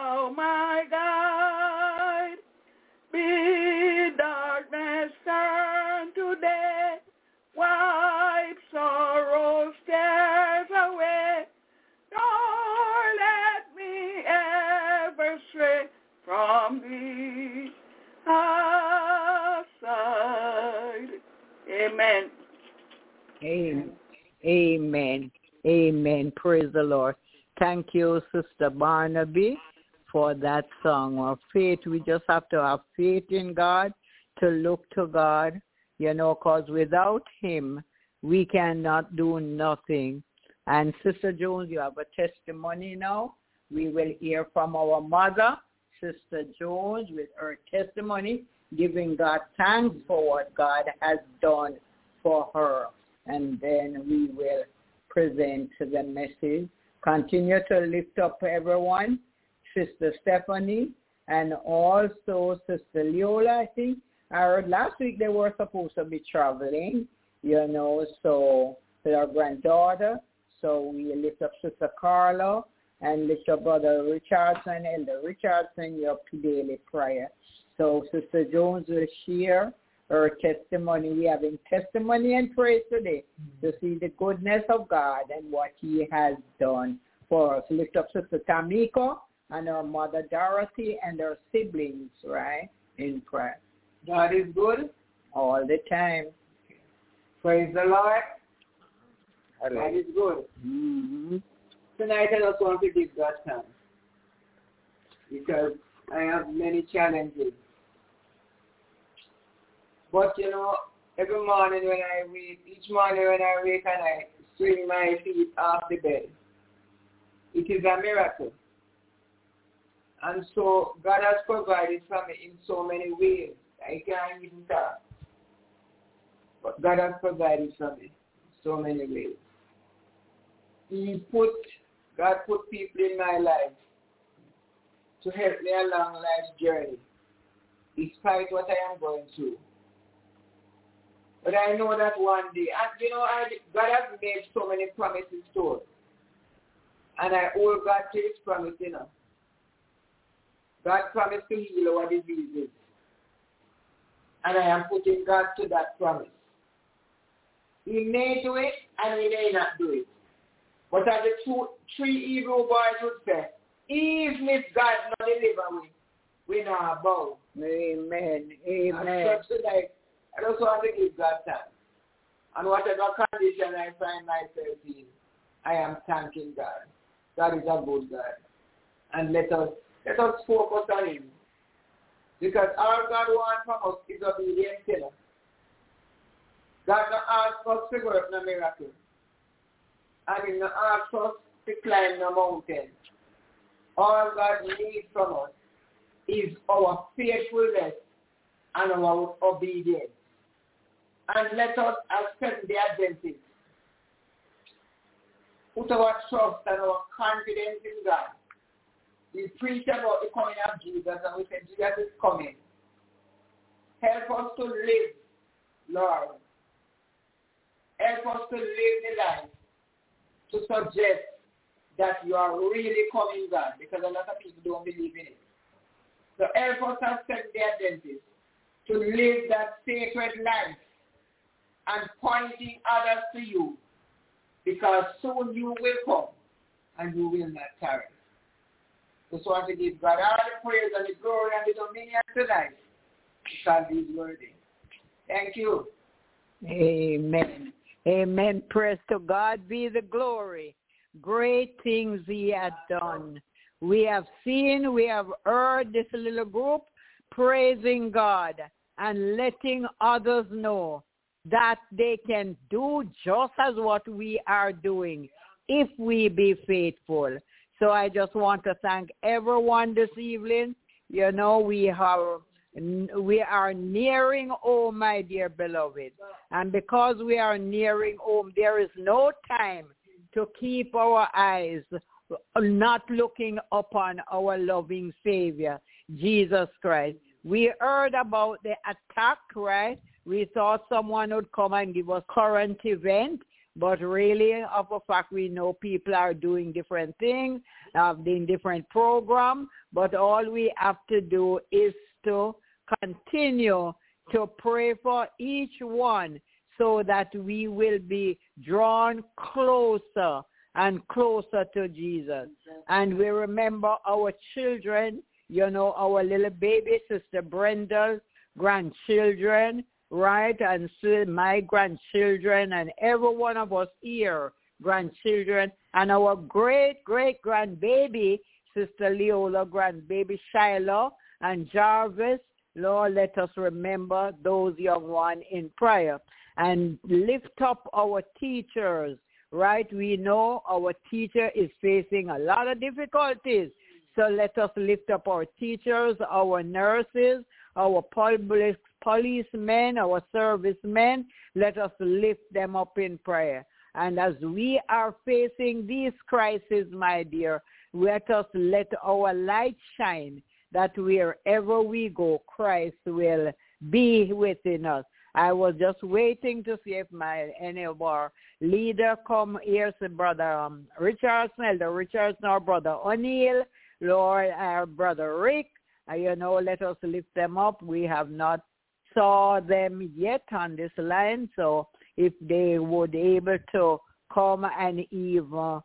Praise the Lord. Thank you, Sister Barnaby, for that song of faith. We just have to have faith in God, to look to God, because without him, we cannot do nothing. And Sister Jones, you have a testimony now. We will hear from our mother, Sister Jones, with her testimony, giving God thanks for what God has done for her. And then we will present the message. Continue to lift up everyone, Sister Stephanie, and also Sister Leola, I think. I heard last week they were supposed to be traveling, so with our granddaughter. So we lift up Sister Carla and lift up Brother Richardson, Elder Richardson, your daily prayer. So Sister Jones will share her testimony. We have in testimony and praise today to see the goodness of God and what he has done for us. Lift up Sister Tamiko and her mother Dorothy and her siblings, right, in prayer. God is good all the time. Praise the Lord. God is good. Mm-hmm. Tonight I just want to give God thanks because I have many challenges. But every morning when I wake, each morning when I wake and I swing my feet off the bed, it is a miracle. And so God has provided for me in so many ways. I can't even talk. But God has provided for me in so many ways. God put people in my life to help me along life's journey, despite what I am going through. But I know that one day, and God has made so many promises to us. And I owe God to his promise, God promised to heal our diseases. And I am putting God to that promise. He may do it and he may not do it. But as the three Hebrew boys would say, even if God not deliver me, we not bow. Amen. Amen. And so tonight, I just want to give God thanks. And whatever condition I find myself in, I am thanking God. God is a good God. And let us focus on him. Because all God wants from us is obedience. God not ask us to work no miracle. And he not ask us to climb no mountain. All God needs from us is our faithfulness and our obedience. And let us accept the Adventists. Put our trust and our confidence in God. We preach about the coming of Jesus and we say Jesus is coming. Help us to live, Lord. Help us to live the life to suggest that you are really coming, God, because a lot of people don't believe in it. So help us accept the Adventists to live that sacred life and pointing others to you, because soon you will come and you will not tarry. Just want to give God all the praise and the glory and the dominion tonight, because he is worthy. Thank you. Amen. Amen. Praise to God be the glory. Great things he has done. We have seen, we have heard this little group praising God and letting others know that they can do just as what we are doing if we be faithful. So I just want to thank everyone this evening. We are nearing home, my dear beloved. And because we are nearing home, there is no time to keep our eyes not looking upon our loving Savior, Jesus Christ. We heard about the attack, right? We thought someone would come and give us current event, but really, of a fact, we know people are doing different things, doing different programs, but all we have to do is to continue to pray for each one so that we will be drawn closer and closer to Jesus. And we remember our children, our little baby, Sister Brenda's grandchildren, right? And so my grandchildren and every one of us here grandchildren, and our great-great-grandbaby, Sister Leola, grandbaby Shiloh, and Jarvis. Lord, let us remember those young ones in prayer and lift up our teachers, right? We know our teacher is facing a lot of difficulties. So let us lift up our teachers, our nurses, our policemen, our servicemen. Let us lift them up in prayer. And as we are facing these crises, my dear, let us let our light shine, that wherever we go, Christ will be within us. I was just waiting to see if any of our leader come here, so Brother Richardson, Elder Richardson, our Brother O'Neill, Lord, our Brother Rick, let us lift them up. We have not saw them yet on this line, so if they would able to come and even,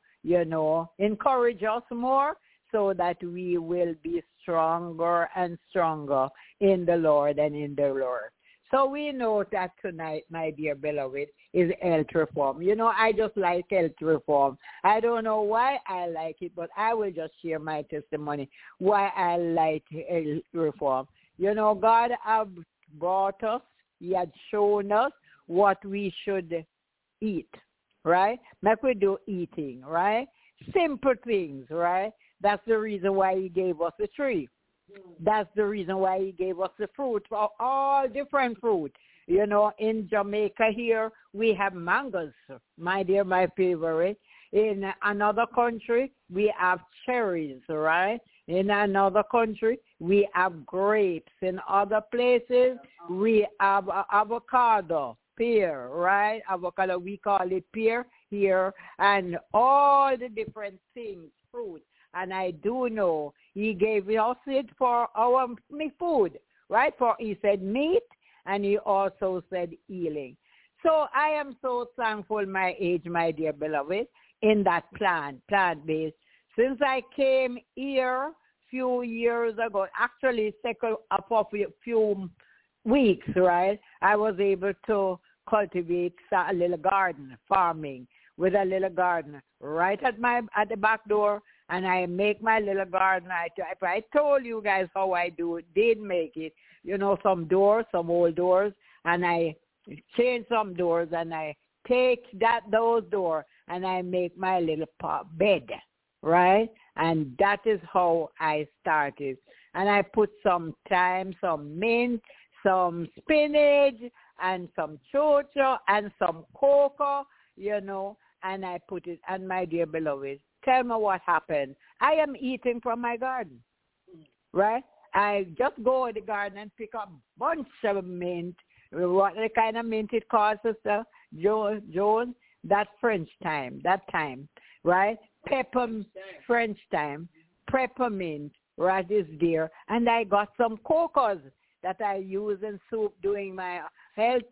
encourage us more so that we will be stronger and stronger in the Lord and in the Lord. So we know that tonight, my dear beloved, is health reform. I just like health reform. I don't know why I like it, but I will just share my testimony why I like health reform. God has brought us. He had shown us what we should eat, right? Like we do eating, right? Simple things, right? That's the reason why he gave us the tree. That's the reason why he gave us the fruit, all different fruit. In Jamaica here, we have mangoes, my dear, my favorite. In another country, we have cherries, right? In another country, we have grapes. In other places, we have avocado, pear, right? Avocado, we call it pear here, and all the different things, fruit. And I do know he gave us it for our food, right? For he said meat, and he also said healing. So I am so thankful, my age, my dear beloved, in that plant-based. Since I came here few years ago, actually for a few weeks, right, I was able to cultivate a little garden, farming with a little garden right at the back door. And I make my little garden. I told you guys how I did make it. Some doors, some old doors, and I change some doors, and I take those doors, and I make my little bed, right? And that is how I started. And I put some thyme, some mint, some spinach, and some chocho, and some cocoa, and I put it, and my dear beloved, tell me what happened. I am eating from my garden, right? I just go in the garden and pick up a bunch of mint. What the kind of mint it calls, Sister Joan? That French thyme, right? French thyme, peppermint, right, is there. And I got some cocoas that I use in soup doing my health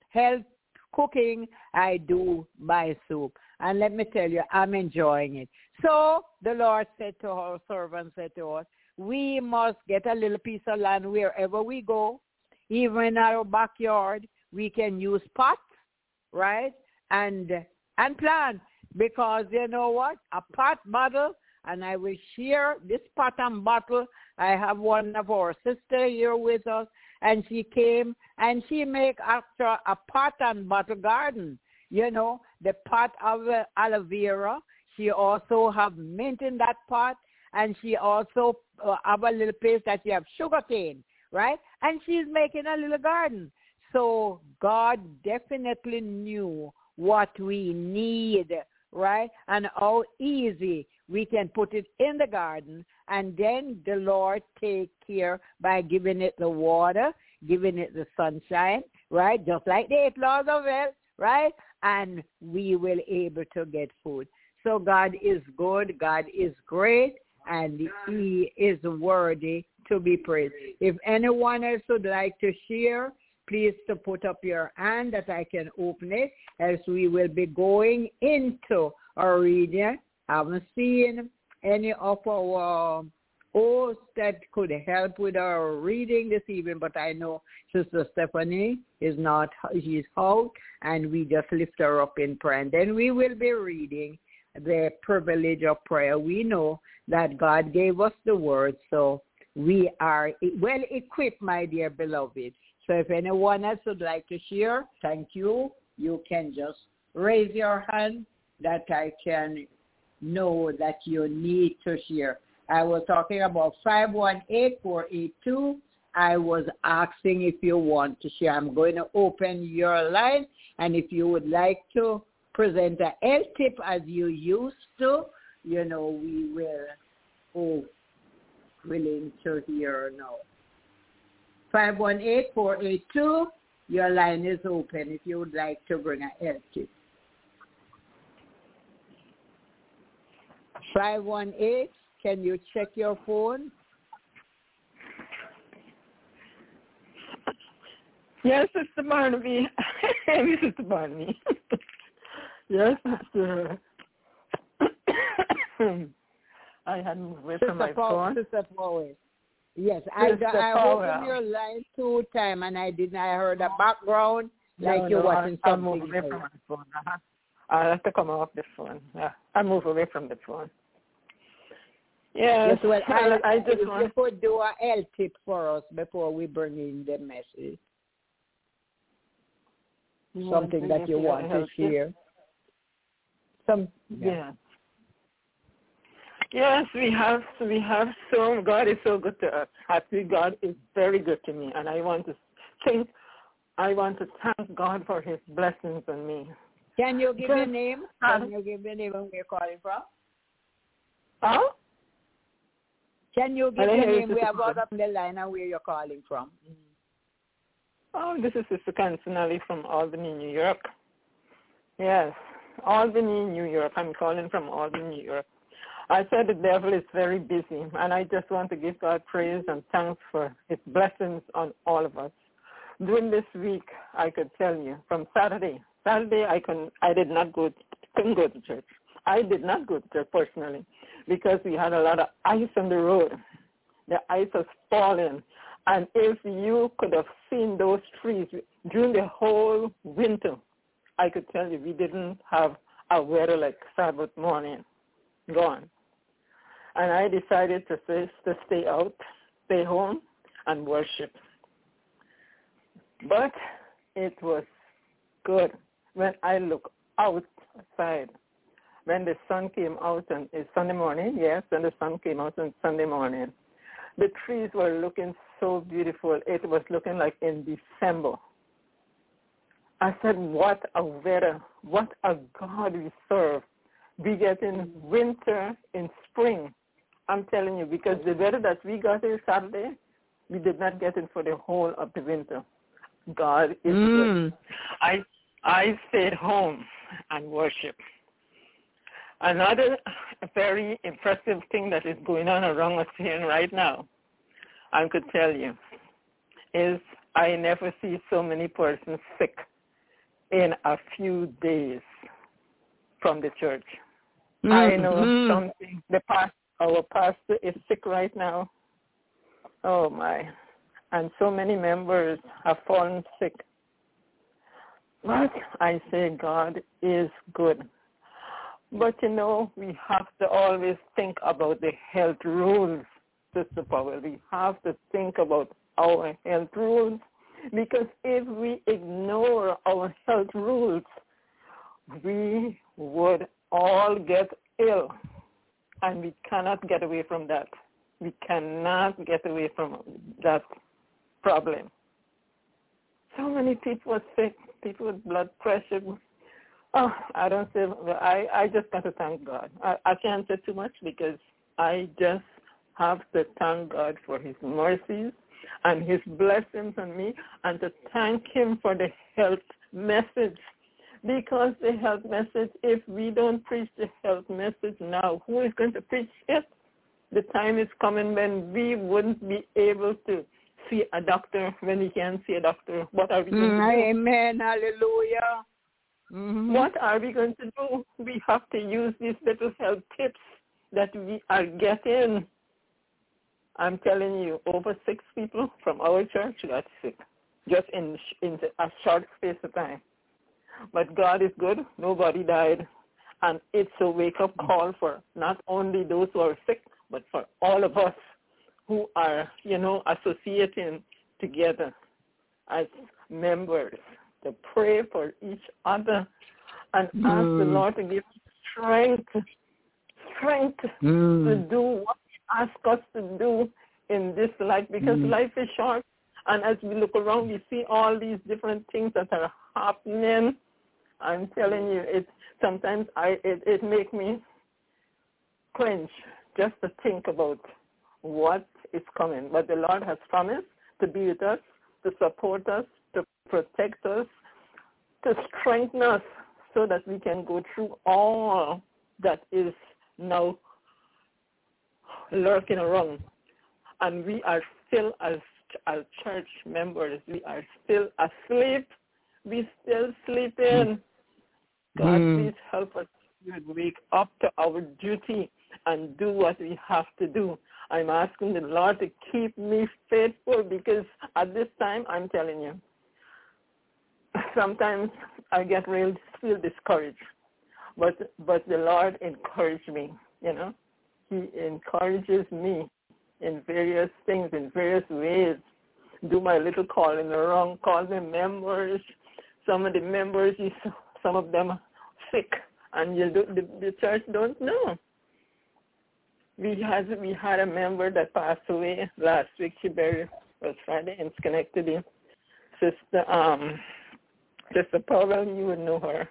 cooking. I do my soup. And let me tell you, I'm enjoying it. So the Lord said to our servants, said to us, we must get a little piece of land wherever we go. Even in our backyard, we can use pots, right, and plant. Because you know what? A pot bottle, and I will share this pot and bottle. I have one of our sisters here with us, and she came, and she make after a pot and bottle garden. The pot of aloe vera. She also have mint in that pot, and she also have a little place that she have sugar cane, right? And she's making a little garden. So God definitely knew what we need, right? And how easy we can put it in the garden, and then the Lord take care by giving it the water, giving it the sunshine, right? Just like the 8 laws of health, right? And we will able to get food. So God is good, God is great, and he is worthy to be praised. If anyone else would like to share, please to put up your hand that I can open it, as we will be going into our reading. I haven't seen any of our host that could help with our reading this evening, but I know Sister Stephanie is not, she's out, and we just lift her up in prayer. And then we will be reading the privilege of prayer. We know that God gave us the word, so we are well equipped, my dear beloved. So if anyone else would like to share, thank you. You can just raise your hand that I can know that you need to share. I was talking about 518-482. I was asking if you want to share. I'm going to open your line, and if you would like to present a L-tip as you used to, we will willing to hear now. 518-482, your line is open if you would like to bring a L-tip. 518, can you check your phone? Yes, Sister Barnaby. Sister Barnaby. Yes, Sister. I had moved away from my phone. Sister Powell. Yes, I opened your line 2 times and I heard a background you're watching something. I moved away from my phone. I have to come off the phone. Yeah, I move away from the phone. Yes, well, I just want you could do a L-tip for us before we bring in the message. Something that you want to share. Yeah. Yes, we have so. God is so good to us. Actually, God is very good to me, and I want to thank God for His blessings on me. Can you give your name? Can you give your name and where you're calling from? Huh? Can you give your name? We have got up the line and where you're calling from. Oh, this is Sister Cancinelli from Albany, New York. Yes, Albany, New York. I'm calling from Albany, New York. I said the devil is very busy, and I just want to give God praise and thanks for His blessings on all of us. During this week, I could tell you, from Saturday I did not couldn't go to church. I did not go to church personally because we had a lot of ice on the road. The ice was falling. And if you could have seen those trees during the whole winter, I could tell you we didn't have a weather like Sabbath morning. Gone. And I decided to stay out, stay home, and worship. But it was good when I look outside. When the sun came out on Sunday morning, yes, when the sun came out on Sunday morning, the trees were looking so beautiful. It was looking like in December. I said, what a weather, what a God we serve. We get in winter, in spring. I'm telling you, because the weather that we got in Saturday, we did not get it for the whole of the winter. God is good. I stayed home and worshiped. Another very impressive thing that is going on around us here right now, I could tell you, is I never see so many persons sick in a few days from the church. I know something. Our pastor is sick right now. Oh, my. And so many members have fallen sick. But I say God is good. But, we have to always think about the health rules, Sister Powell. We have to think about our health rules, because if we ignore our health rules, we would all get ill, and we cannot get away from that. We cannot get away from that problem. So many people are sick, people with blood pressure. Oh, I don't say, I just got to thank God. I can't say too much because I just have to thank God for His mercies and His blessings on me, and to thank Him for the health message. Because the health message, if we don't preach the health message now, who is going to preach it? The time is coming when we wouldn't be able to see a doctor when we can't see a doctor. What are we going to do? Amen. Hallelujah. Mm-hmm. What are we going to do? We have to use these little health tips that we are getting. I'm telling you, over 6 people from our church got sick, just in a short space of time. But God is good. Nobody died. And it's a wake-up call for not only those who are sick, but for all of us who are, associating together as members to pray for each other and ask the Lord to give strength to do what He asks us to do in this life, because life is short. And as we look around, we see all these different things that are happening. I'm telling you, sometimes it makes me cringe just to think about what is coming. But the Lord has promised to be with us, to support us, to protect us, to strengthen us so that we can go through all that is now lurking around. And we are still, as church members, we are still asleep. We still sleeping. God, please help us to wake up to our duty and do what we have to do. I'm asking the Lord to keep me faithful, because at this time, I'm telling you, sometimes I get feel discouraged. But the Lord encouraged me, He encourages me in various things, in various ways. Do my little calling around, call the members. Some of the members, some of them are sick, and the church don't know. We had a member that passed away last week. She buried was Friday in Schenectady. Sister Powell, you would know her.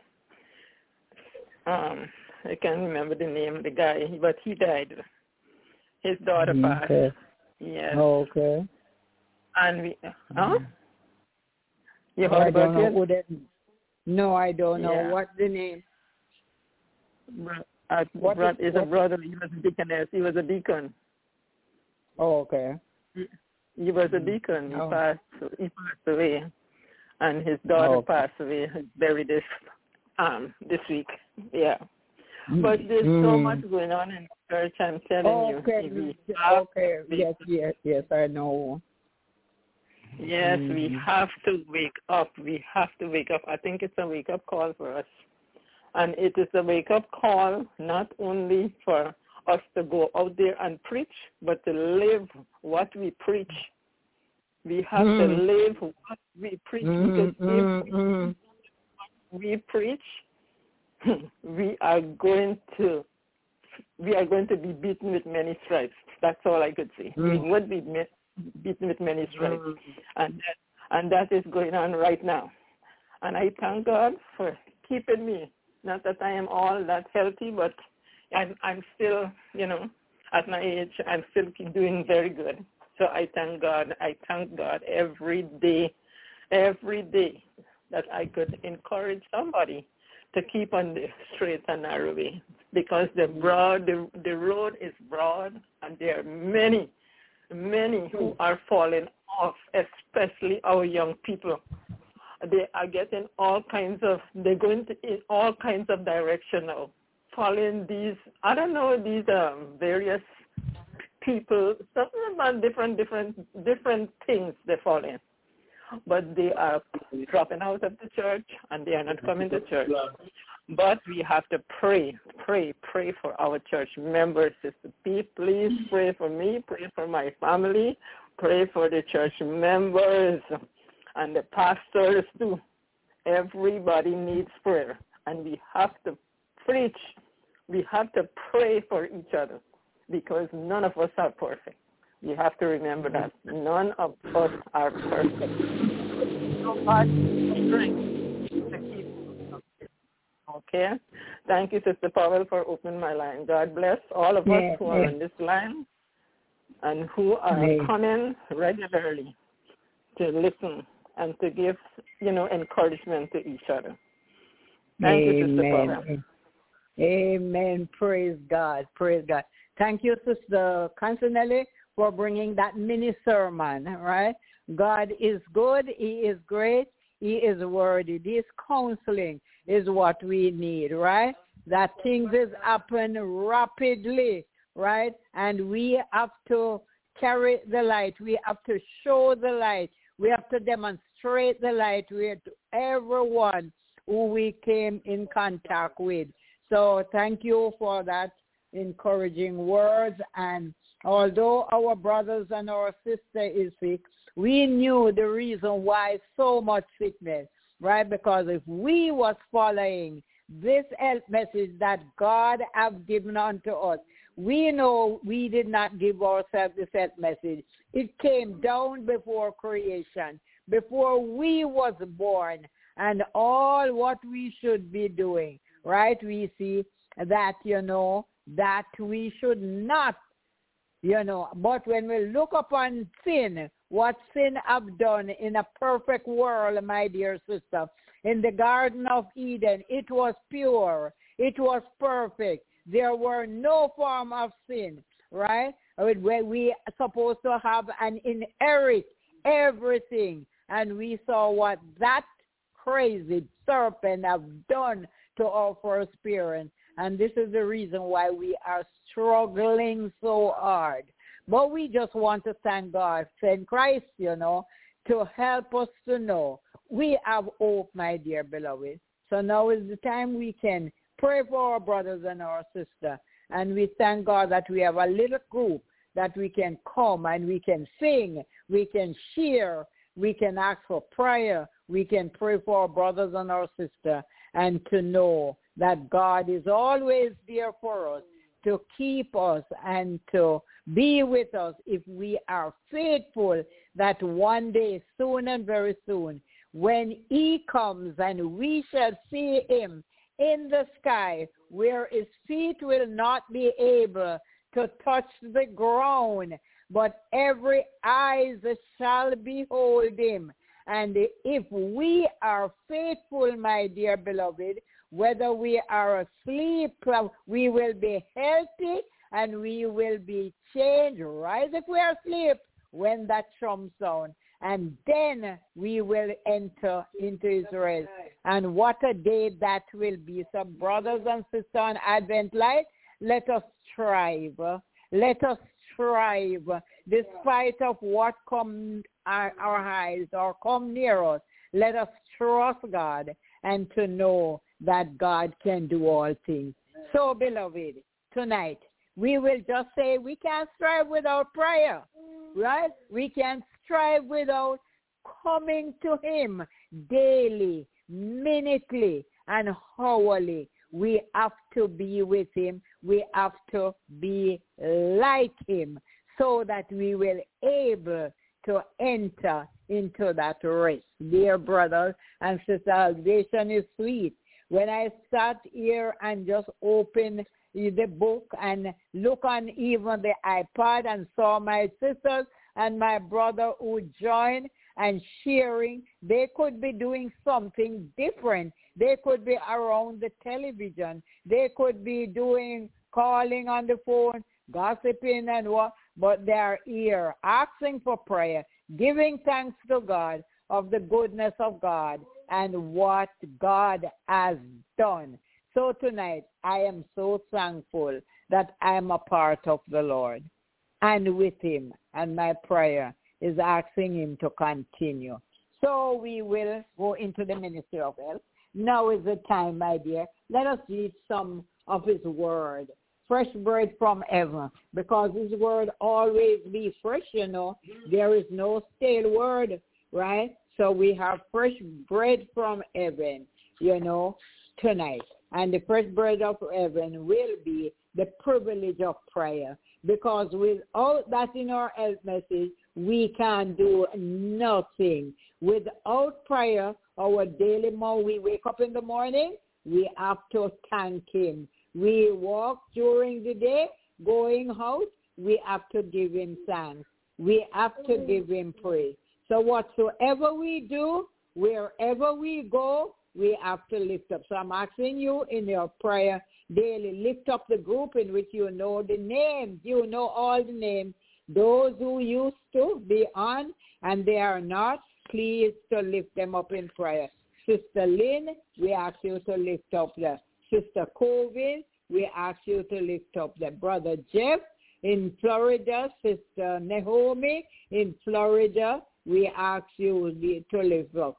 I can't remember the name of the guy, but he died. His daughter passed. Okay. Yes. Oh, okay. And you heard about it? No, I don't know. Yeah. What's the name? Is a brother. He was a deaconess. He was a deacon. Oh, okay. He was a deacon. He passed away, and his daughter passed away. Buried this week. Yeah. But there's so much going on in the church. I'm telling you. Yes, I know. Yes, we have to wake up. We have to wake up. I think it's a wake-up call for us. And it is a wake-up call not only for us to go out there and preach, but to live what we preach. We have to live what we preach, because if we preach, we are going to be beaten with many stripes. That's all I could say. We would be beaten with many stripes, and that is going on right now. And I thank God for keeping me. Not that I am all that healthy, but I'm still, at my age, I'm still doing very good. So I thank God. I thank God every day that I could encourage somebody to keep on the straight and narrow way, because the road is broad, and there are many who are falling off, especially our young people. They are getting they're going in all kinds of direction now, following these various people, something about different things they're following. But they are dropping out of the church, and they are not coming to church. But we have to pray for our church members. Sister P, please pray for me, pray for my family, pray for the church members and the pastors too. Everybody needs prayer, and we have to preach. We have to pray for each other, because none of us are perfect. We have to remember that. None of us are perfect. So God, strength to keep. Okay? Thank you, Sister Powell, for opening my line. God bless all of us who are on this line and who are coming regularly to listen and to give, encouragement to each other. Thank you, Sister Powell. Amen. Praise God. Praise God. Thank you, Sister Constanelli, for bringing that mini sermon, right? God is good. He is great. He is worthy. This counseling is what we need, right? That things is happen rapidly, right? And we have to carry the light. We have to show the light. We have to demonstrate the light to everyone who we came in contact with. So thank you for that encouraging words. And although our brothers and our sister is sick, we knew the reason why so much sickness, right? Because if we was following this health message that God have given unto us, we know we did not give ourselves this health message. It came down before creation, before we was born, and all what we should be doing, right? We see that, that we should not, but when we look upon sin, what sin have done in a perfect world, my dear sister, in the Garden of Eden, it was pure, it was perfect. There were no form of sin, right? Where we are supposed to have and inherit everything. And we saw what that crazy serpent have done to our first parents. And this is the reason why we are struggling so hard. But we just want to thank God, send Christ, to help us to know we have hope, my dear beloved. So now is the time we can pray for our brothers and our sisters. And we thank God that we have a little group that we can come and we can sing, we can share, we can ask for prayer, we can pray for our brothers and our sisters, and to know that God is always there for us, to keep us and to be with us if we are faithful, that one day, soon and very soon, when he comes and we shall see him in the sky, where his feet will not be able to touch the ground, but every eyes shall behold him. And if we are faithful, my dear beloved, whether we are asleep, we will be healthy and we will be changed right if we are asleep when that trump sound. And then we will enter into his rest. And what a day that will be. So brothers and sisters on Advent Light, let us strive. Let us strive despite of what come our eyes or come near us. Let us trust God and to know that God can do all things. So, beloved, tonight we will just say we can't strive without prayer, right? We can't strive without coming to him daily, minutely, and hourly. We have to be with him. We have to be like him so that we will able to enter into that rest. Dear brothers and sisters, salvation is sweet. When I sat here and just opened the book and look on even the iPad and saw my sisters and my brother who joined and sharing, they could be doing something different. They could be around the television. They could be doing calling on the phone, gossiping and what, but they are here asking for prayer, giving thanks to God of the goodness of God and what God has done. So tonight, I am so thankful that I am a part of the Lord and with him, and my prayer is asking him to continue. So we will go into the ministry of health. Now is the time, my dear. Let us read some of his word, fresh bread from heaven, because his word always be fresh, There is no stale word, right? So we have fresh bread from heaven, tonight. And the fresh bread of heaven will be the privilege of prayer, because without that in our health message, we can do nothing. Without prayer, our daily we wake up in the morning, we have to thank him. We walk during the day, going out, we have to give him thanks. We have to give him praise. So whatsoever we do, wherever we go, we have to lift up. So I'm asking you in your prayer daily, lift up the group in which you know the names. You know all the names. Those who used to be on and they are not, please to lift them up in prayer. Sister Lynn, we ask you to lift up the Sister Colvin. We ask you to lift up the Brother Jeff in Florida, Sister Naomi in Florida, we ask you to lift up.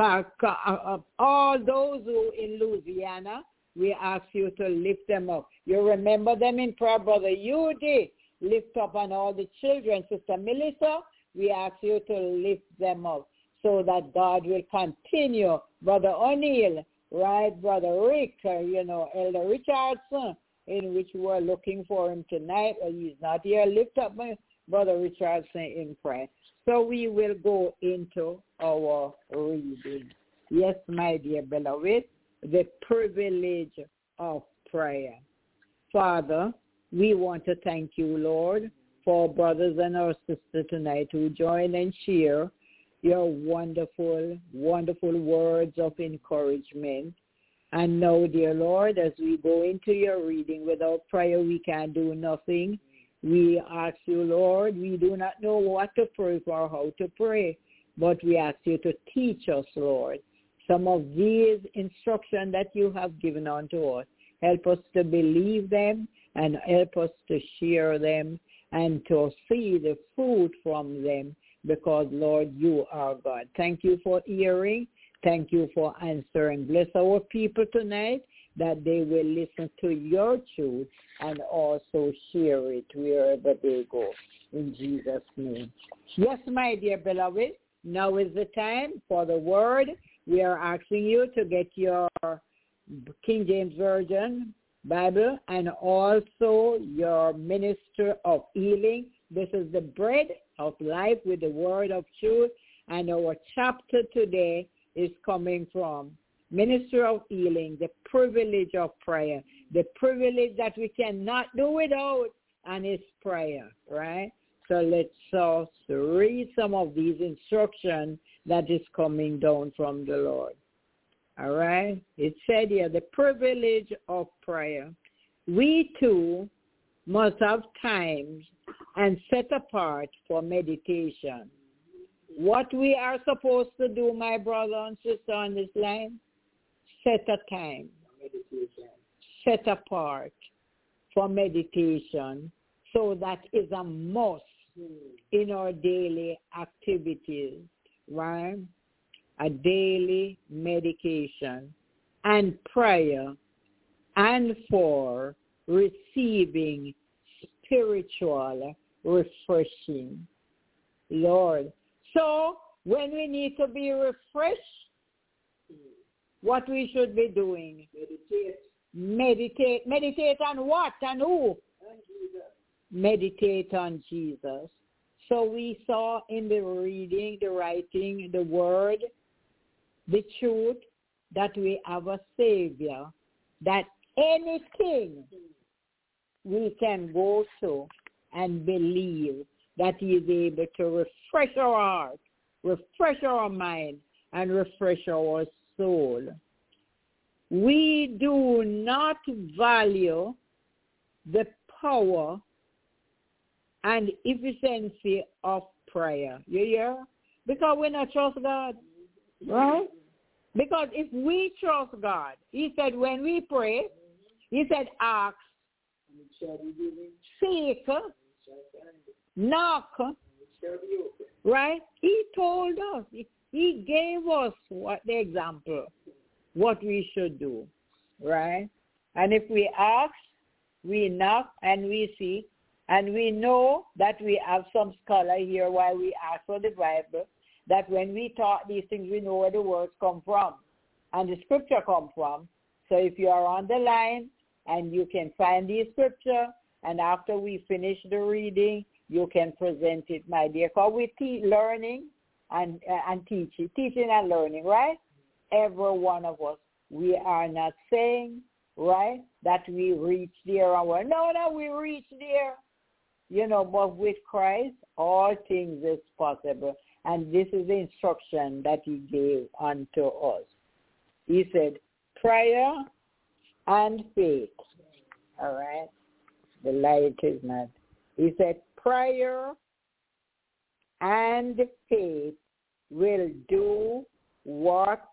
All those who in Louisiana, we ask you to lift them up. You remember them in prayer, Brother Yudi. Lift up on all the children. Sister Melissa, we ask you to lift them up so that God will continue. Brother O'Neill, right? Brother Rick, Elder Richardson, in which we're looking for him tonight. He's not here. Lift up my Brother Richardson in prayer. So we will go into our reading. Yes, my dear beloved, the privilege of prayer. Father, we want to thank you, Lord, for our brothers and our sisters tonight who join and share your wonderful, wonderful words of encouragement. And now, dear Lord, as we go into your reading, without prayer we can do nothing. We ask you, Lord, we do not know what to pray for or how to pray, but we ask you to teach us, Lord, some of these instructions that you have given unto us. Help us to believe them and help us to share them and to see the fruit from them because, Lord, you are God. Thank you for hearing. Thank you for answering. Bless our people tonight that they will listen to your truth and also share it wherever they go. In Jesus' name. Yes, my dear beloved, now is the time for the word. We are asking you to get your King James Version Bible and also your Minister of Healing. This is the bread of life with the word of truth. And our chapter today is coming from Minister of Healing, the privilege of prayer, the privilege that we cannot do without, and it's prayer, right? So let's read some of these instructions that is coming down from the Lord. All right? It said here, the privilege of prayer. We too must have times and set apart for meditation. What we are supposed to do, my brother and sister on this line, set a time, set apart for meditation. So that is a must in our daily activities, right? A daily medication and prayer and for receiving spiritual refreshing. Lord. So when we need to be refreshed, what we should be doing? Meditate. Meditate on what and who? On Jesus. Meditate on Jesus. So we saw in the reading, the writing, the word, the truth, that we have a Savior, that anything we can go to and believe that he is able to refresh our heart, refresh our mind, and refresh our soul. We do not value the power and efficiency of prayer. You hear? Because we not trust God. Right? Because if we trust God, he said when we pray, he said ask, seek, knock. Right? He told us. He gave us the example, what we should do. Right? And if we ask, we knock and we seek. And we know that we have some scholar here while we ask for the Bible, that when we talk these things, we know where the words come from and the scripture come from. So if you are on the line and you can find the scripture, and after we finish the reading, you can present it, my dear. Because we learning and teaching and learning, right? Every one of us. We are not saying, right, that we reach there. No, we reach there. But with Christ, all things is possible. And this is the instruction that he gave unto us. He said, prayer and faith. All right? The light is not. He said, prayer and faith will do what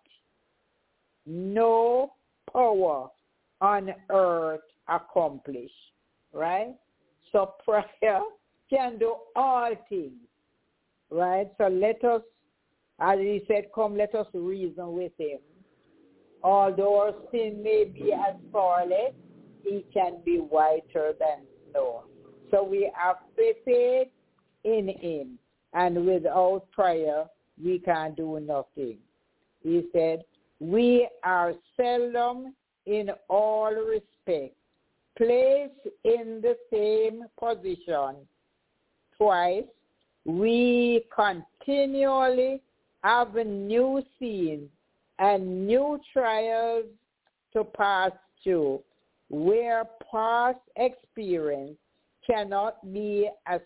no power on earth accomplish. Right? So prayer can do all things, right? So let us, as he said, come, let us reason with him. Although our sin may be as scarlet, he can be whiter than snow. So we have faith in him, and without prayer, we can do nothing. He said, we are seldom in all respects placed in the same position twice. We continually have new scenes and new trials to pass through, where past experience cannot be a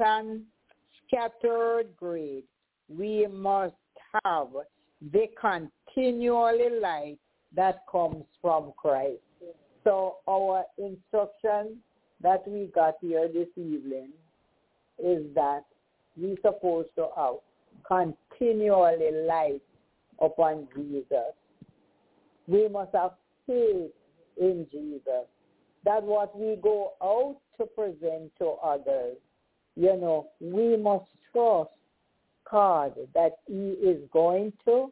scattered grade. We must have the continually light that comes from Christ. So our instruction that we got here this evening is that we're supposed to have continually light upon Jesus. We must have faith in Jesus. That what we go out to present to others, we must trust God that he is going to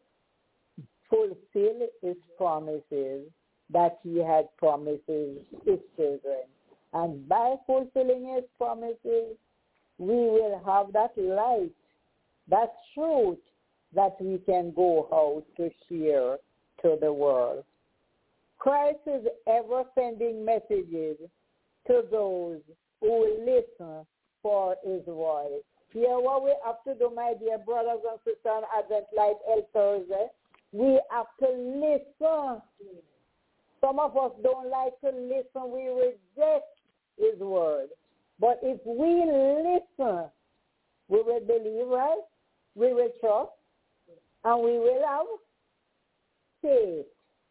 fulfill his promises that he had promised his children. And by fulfilling his promises, we will have that light, that truth that we can go out to share to the world. Christ is ever sending messages to those who listen for his voice. Here, what we have to do, my dear brothers and sisters on Advent Light El Thursday, we have to listen. Some of us don't like to listen. We reject his word. But if we listen, we will believe, right? We will trust, and we will have faith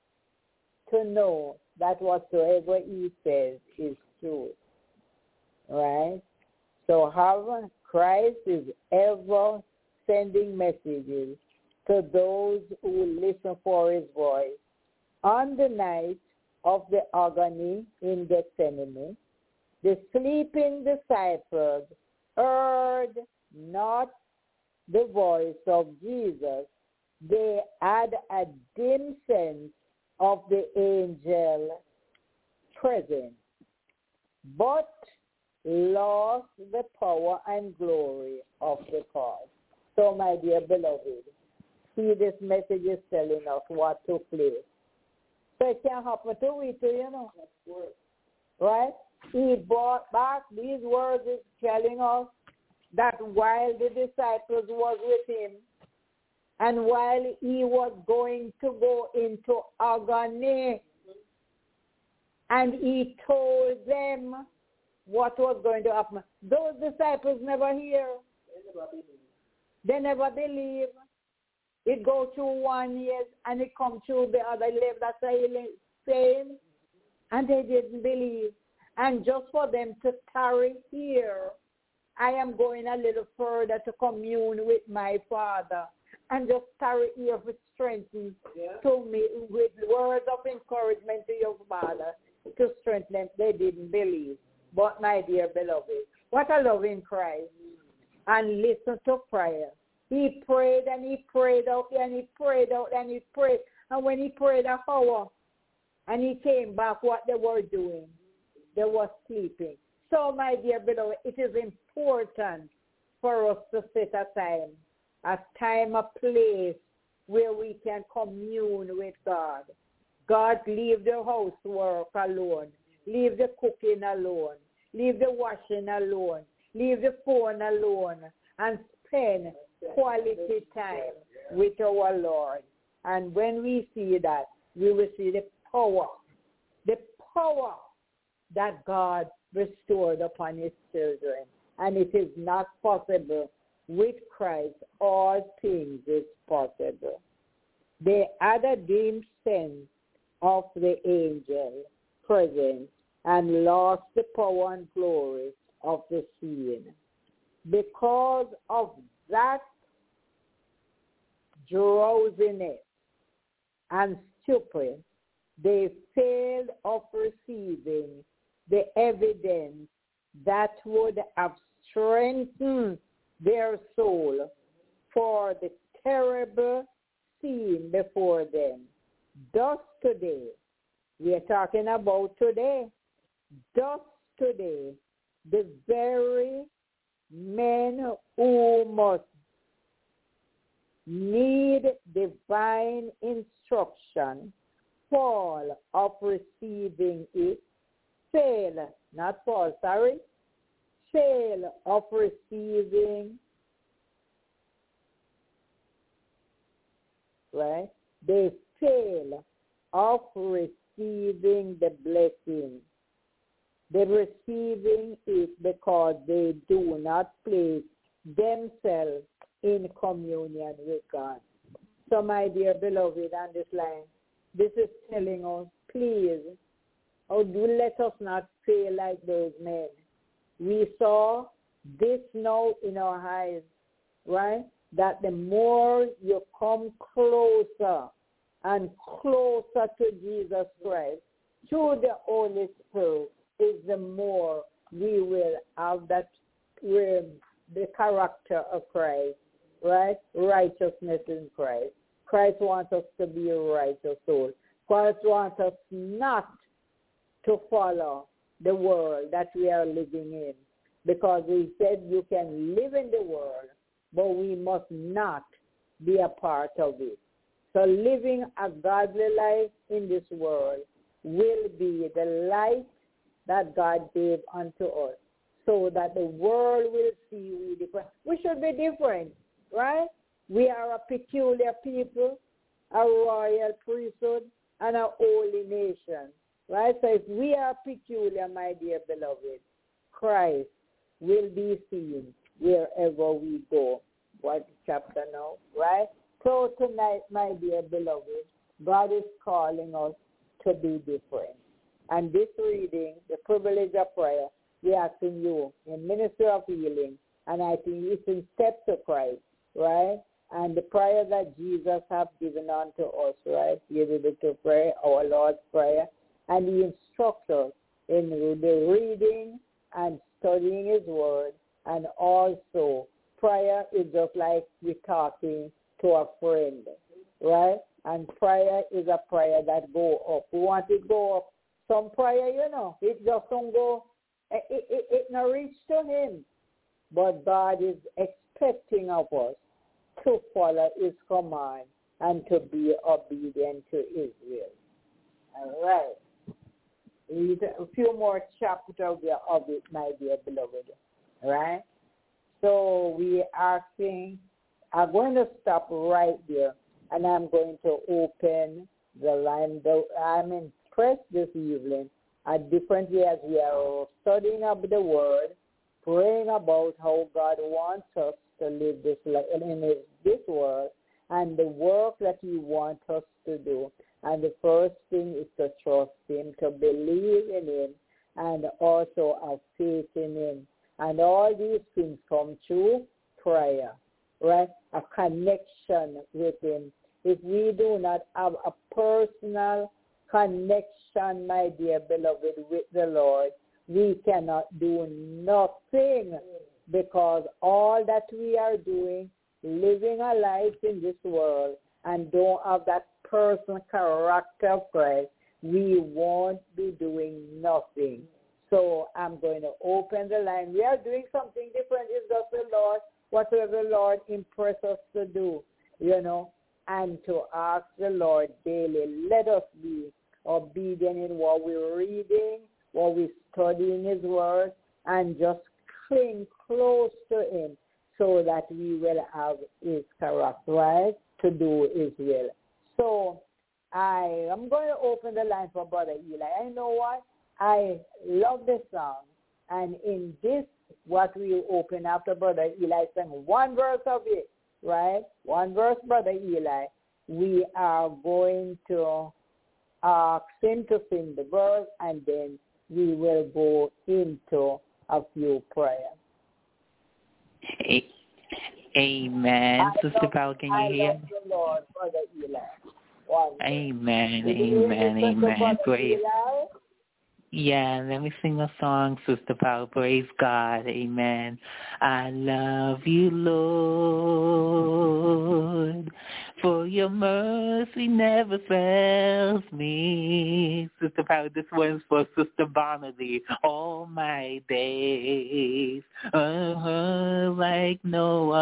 to know that whatsoever he says is true. Right? So Christ is ever sending messages to those who listen for his voice. On the night of the agony in Gethsemane, the sleeping disciples heard not the voice of Jesus. They had a dim sense of the angel presence, but lost the power and glory of the cause. So, my dear beloved, see, this message is telling us what took place. So it can happen to we too, right? He brought back these words is telling us that while the disciples was with him and while he was going to go into agony, and he told them what was going to happen. Those disciples never hear. They never believe. It goes through 1 year and it comes through the other. Live that same, and they didn't believe. And just for them to tarry here, I am going a little further to commune with my Father, and just tarry here for strength to me with words of encouragement to your Father to strengthen them. They didn't believe. But my dear beloved, what a loving Christ. And listen to prayer. He prayed and he prayed out and he prayed out and he prayed. And when he prayed an hour and he came back, what they were doing? They were sleeping. So, my dear beloved, it is important for us to set a time, a place where we can commune with God. God, leave the housework alone. Leave the cooking alone. Leave the washing alone. Leave the phone alone. And spend quality time with our Lord. And when we see that, we will see the power that God restored upon his children. And it is not possible. With Christ, all things is possible. They had a dim sense of the angel presence and lost the power and glory of the scene. Because of that drowsiness and stupor, they failed of receiving the evidence that would have strengthened their soul for the terrible scene before them. Thus today, we are talking about today, thus today, the very men who must need divine instruction fall of receiving it, fail of receiving, right? They fail of receiving the blessing. They're receiving it because they do not place themselves in communion with God. So, my dear beloved, on this line, this is telling us, please, do let us not fail like those men. We saw this now in our eyes, right? That the more you come closer and closer to Jesus Christ, through the Holy Spirit, is the more we will have that the character of Christ, right? Righteousness in Christ. Christ wants us to be a righteous soul. Christ wants us not to follow the world that we are living in, because he said you can live in the world, but we must not be a part of it. So living a godly life in this world will be the light that God gave unto us, so that the world will see we different. We should be different, right? We are a peculiar people, a royal priesthood, and a holy nation, right? So if we are peculiar, my dear beloved, Christ will be seen wherever we go. What chapter now, right? So tonight, my dear beloved, God is calling us to be different. And this reading, the privilege of prayer, we are asking you in Ministry of Healing, and I think it's in steps of Christ, right? And the prayer that Jesus has given unto us, right? You did it to pray, our Lord's Prayer, and he instructs us in the reading and studying his word, and also prayer is just like we're talking to a friend, right? And prayer is a prayer that go up. We want it to go up. Some prayer, it just don't go, it not reach to him. But God is expecting of us to follow his command and to be obedient to his will. All right. Read a few more chapters of it, my dear beloved. All right? So we are saying, I'm going to stop right there, and I'm going to open the line. I'm impressed this evening at different ways we are studying up the word, praying about how God wants us to live this life in this world, and the work that he wants us to do. And the first thing is to trust him, to believe in him, and also have faith in him. And all these things come through prayer, right? A connection with him. If we do not have a personal connection, my dear beloved, with the Lord, we cannot do nothing, because all that we are doing, living a life in this world, and don't have that personal character of Christ, we won't be doing nothing. So I'm going to open the line. We are doing something different. It's just the Lord, whatever the Lord impress us to do, and to ask the Lord daily, let us be obedient in what we're reading, what we're studying his word, and just cling close to him so that we will have his character, right, to do his will. So I am going to open the line for Brother Eli. I know what? I love this song. And in this, what we open after Brother Eli sang one verse of it, right? One verse, Brother Eli. We are going to ask him to sing the verse, and then we will go into a few prayers. Amen. Sister Paul, can you hear? I love the Lord, Brother Eli. Amen. Amen. Praise. Yeah, let me sing a song, Sister Paul. Praise God. Amen. I love you, Lord, for your mercy never fails me. Sister Paul, this one's for Sister Barnaby. All my days, like no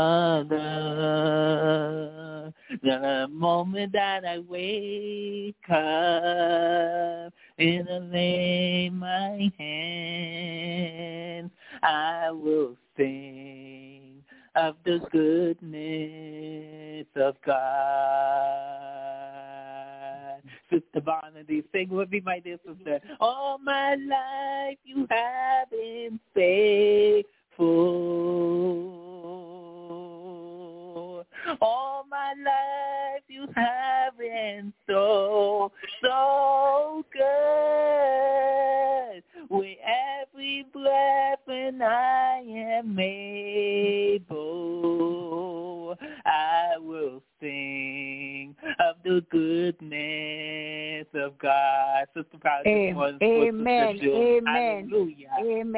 other. The moment that I wake up, in the lay my hands, I will sing of the goodness of God. Sister Barnaby, sing with me, my dear sister. All my life you have been faithful. All my life you have been so good. With every breath and I am able, I will sing of the goodness of God. Sister Paul, Amen. Hallelujah.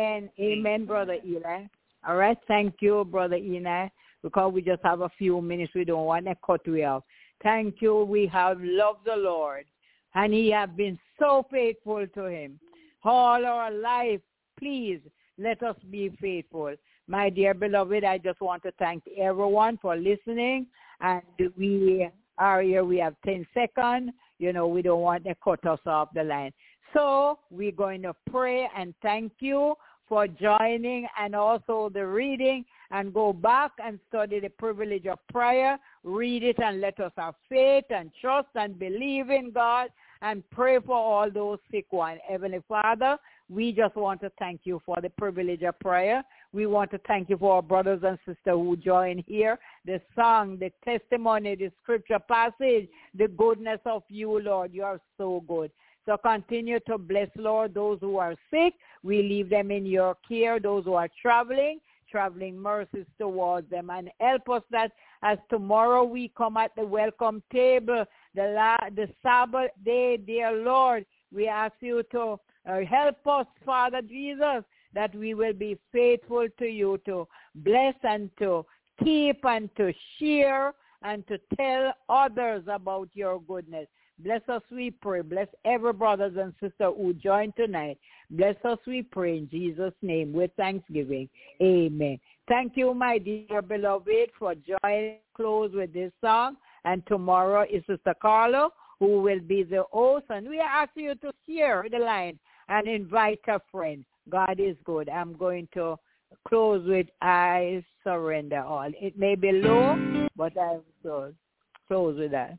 Amen, Brother Eli. All right, thank you, Brother Eli. Because we just have a few minutes, we don't want to cut you off. Thank you. We have loved the Lord, and He has been so faithful to Him. All our life, please let us be faithful. My dear beloved, I just want to thank everyone for listening, and we are here. We have 10 seconds. We don't want to cut us off the line. So we're going to pray and thank you for joining, and also the reading, and go back and study the privilege of prayer. Read it and let us have faith and trust and believe in God and pray for all those sick ones. Heavenly Father, we just want to thank you for the privilege of prayer. We want to thank you for our brothers and sisters who join here, the song, the testimony, the scripture passage, the goodness of you, Lord. You are so good. So continue to bless, Lord, those who are sick. We leave them in your care. Those who are traveling mercies towards them. And help us that as tomorrow we come at the welcome table, the Sabbath day, dear Lord, we ask you to help us, Father Jesus, that we will be faithful to you, to bless and to keep and to share and to tell others about your goodness. Bless us, we pray. Bless every brothers and sister who joined tonight. Bless us, we pray, in Jesus' name with thanksgiving. Amen. Thank you, my dear beloved, for joining close with this song. And tomorrow is Sister Carla, who will be the host. And we ask you to share the line and invite a friend. God is good. I'm going to close with I surrender all. It may be low, but I will close with that.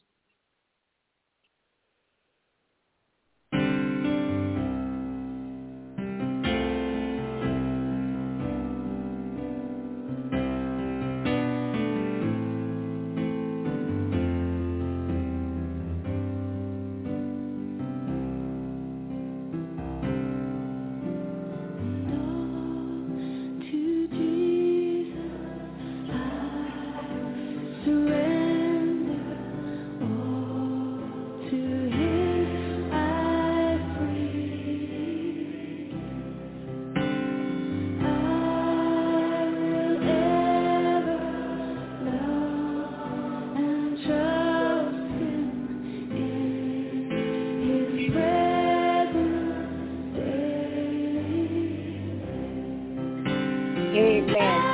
Amen.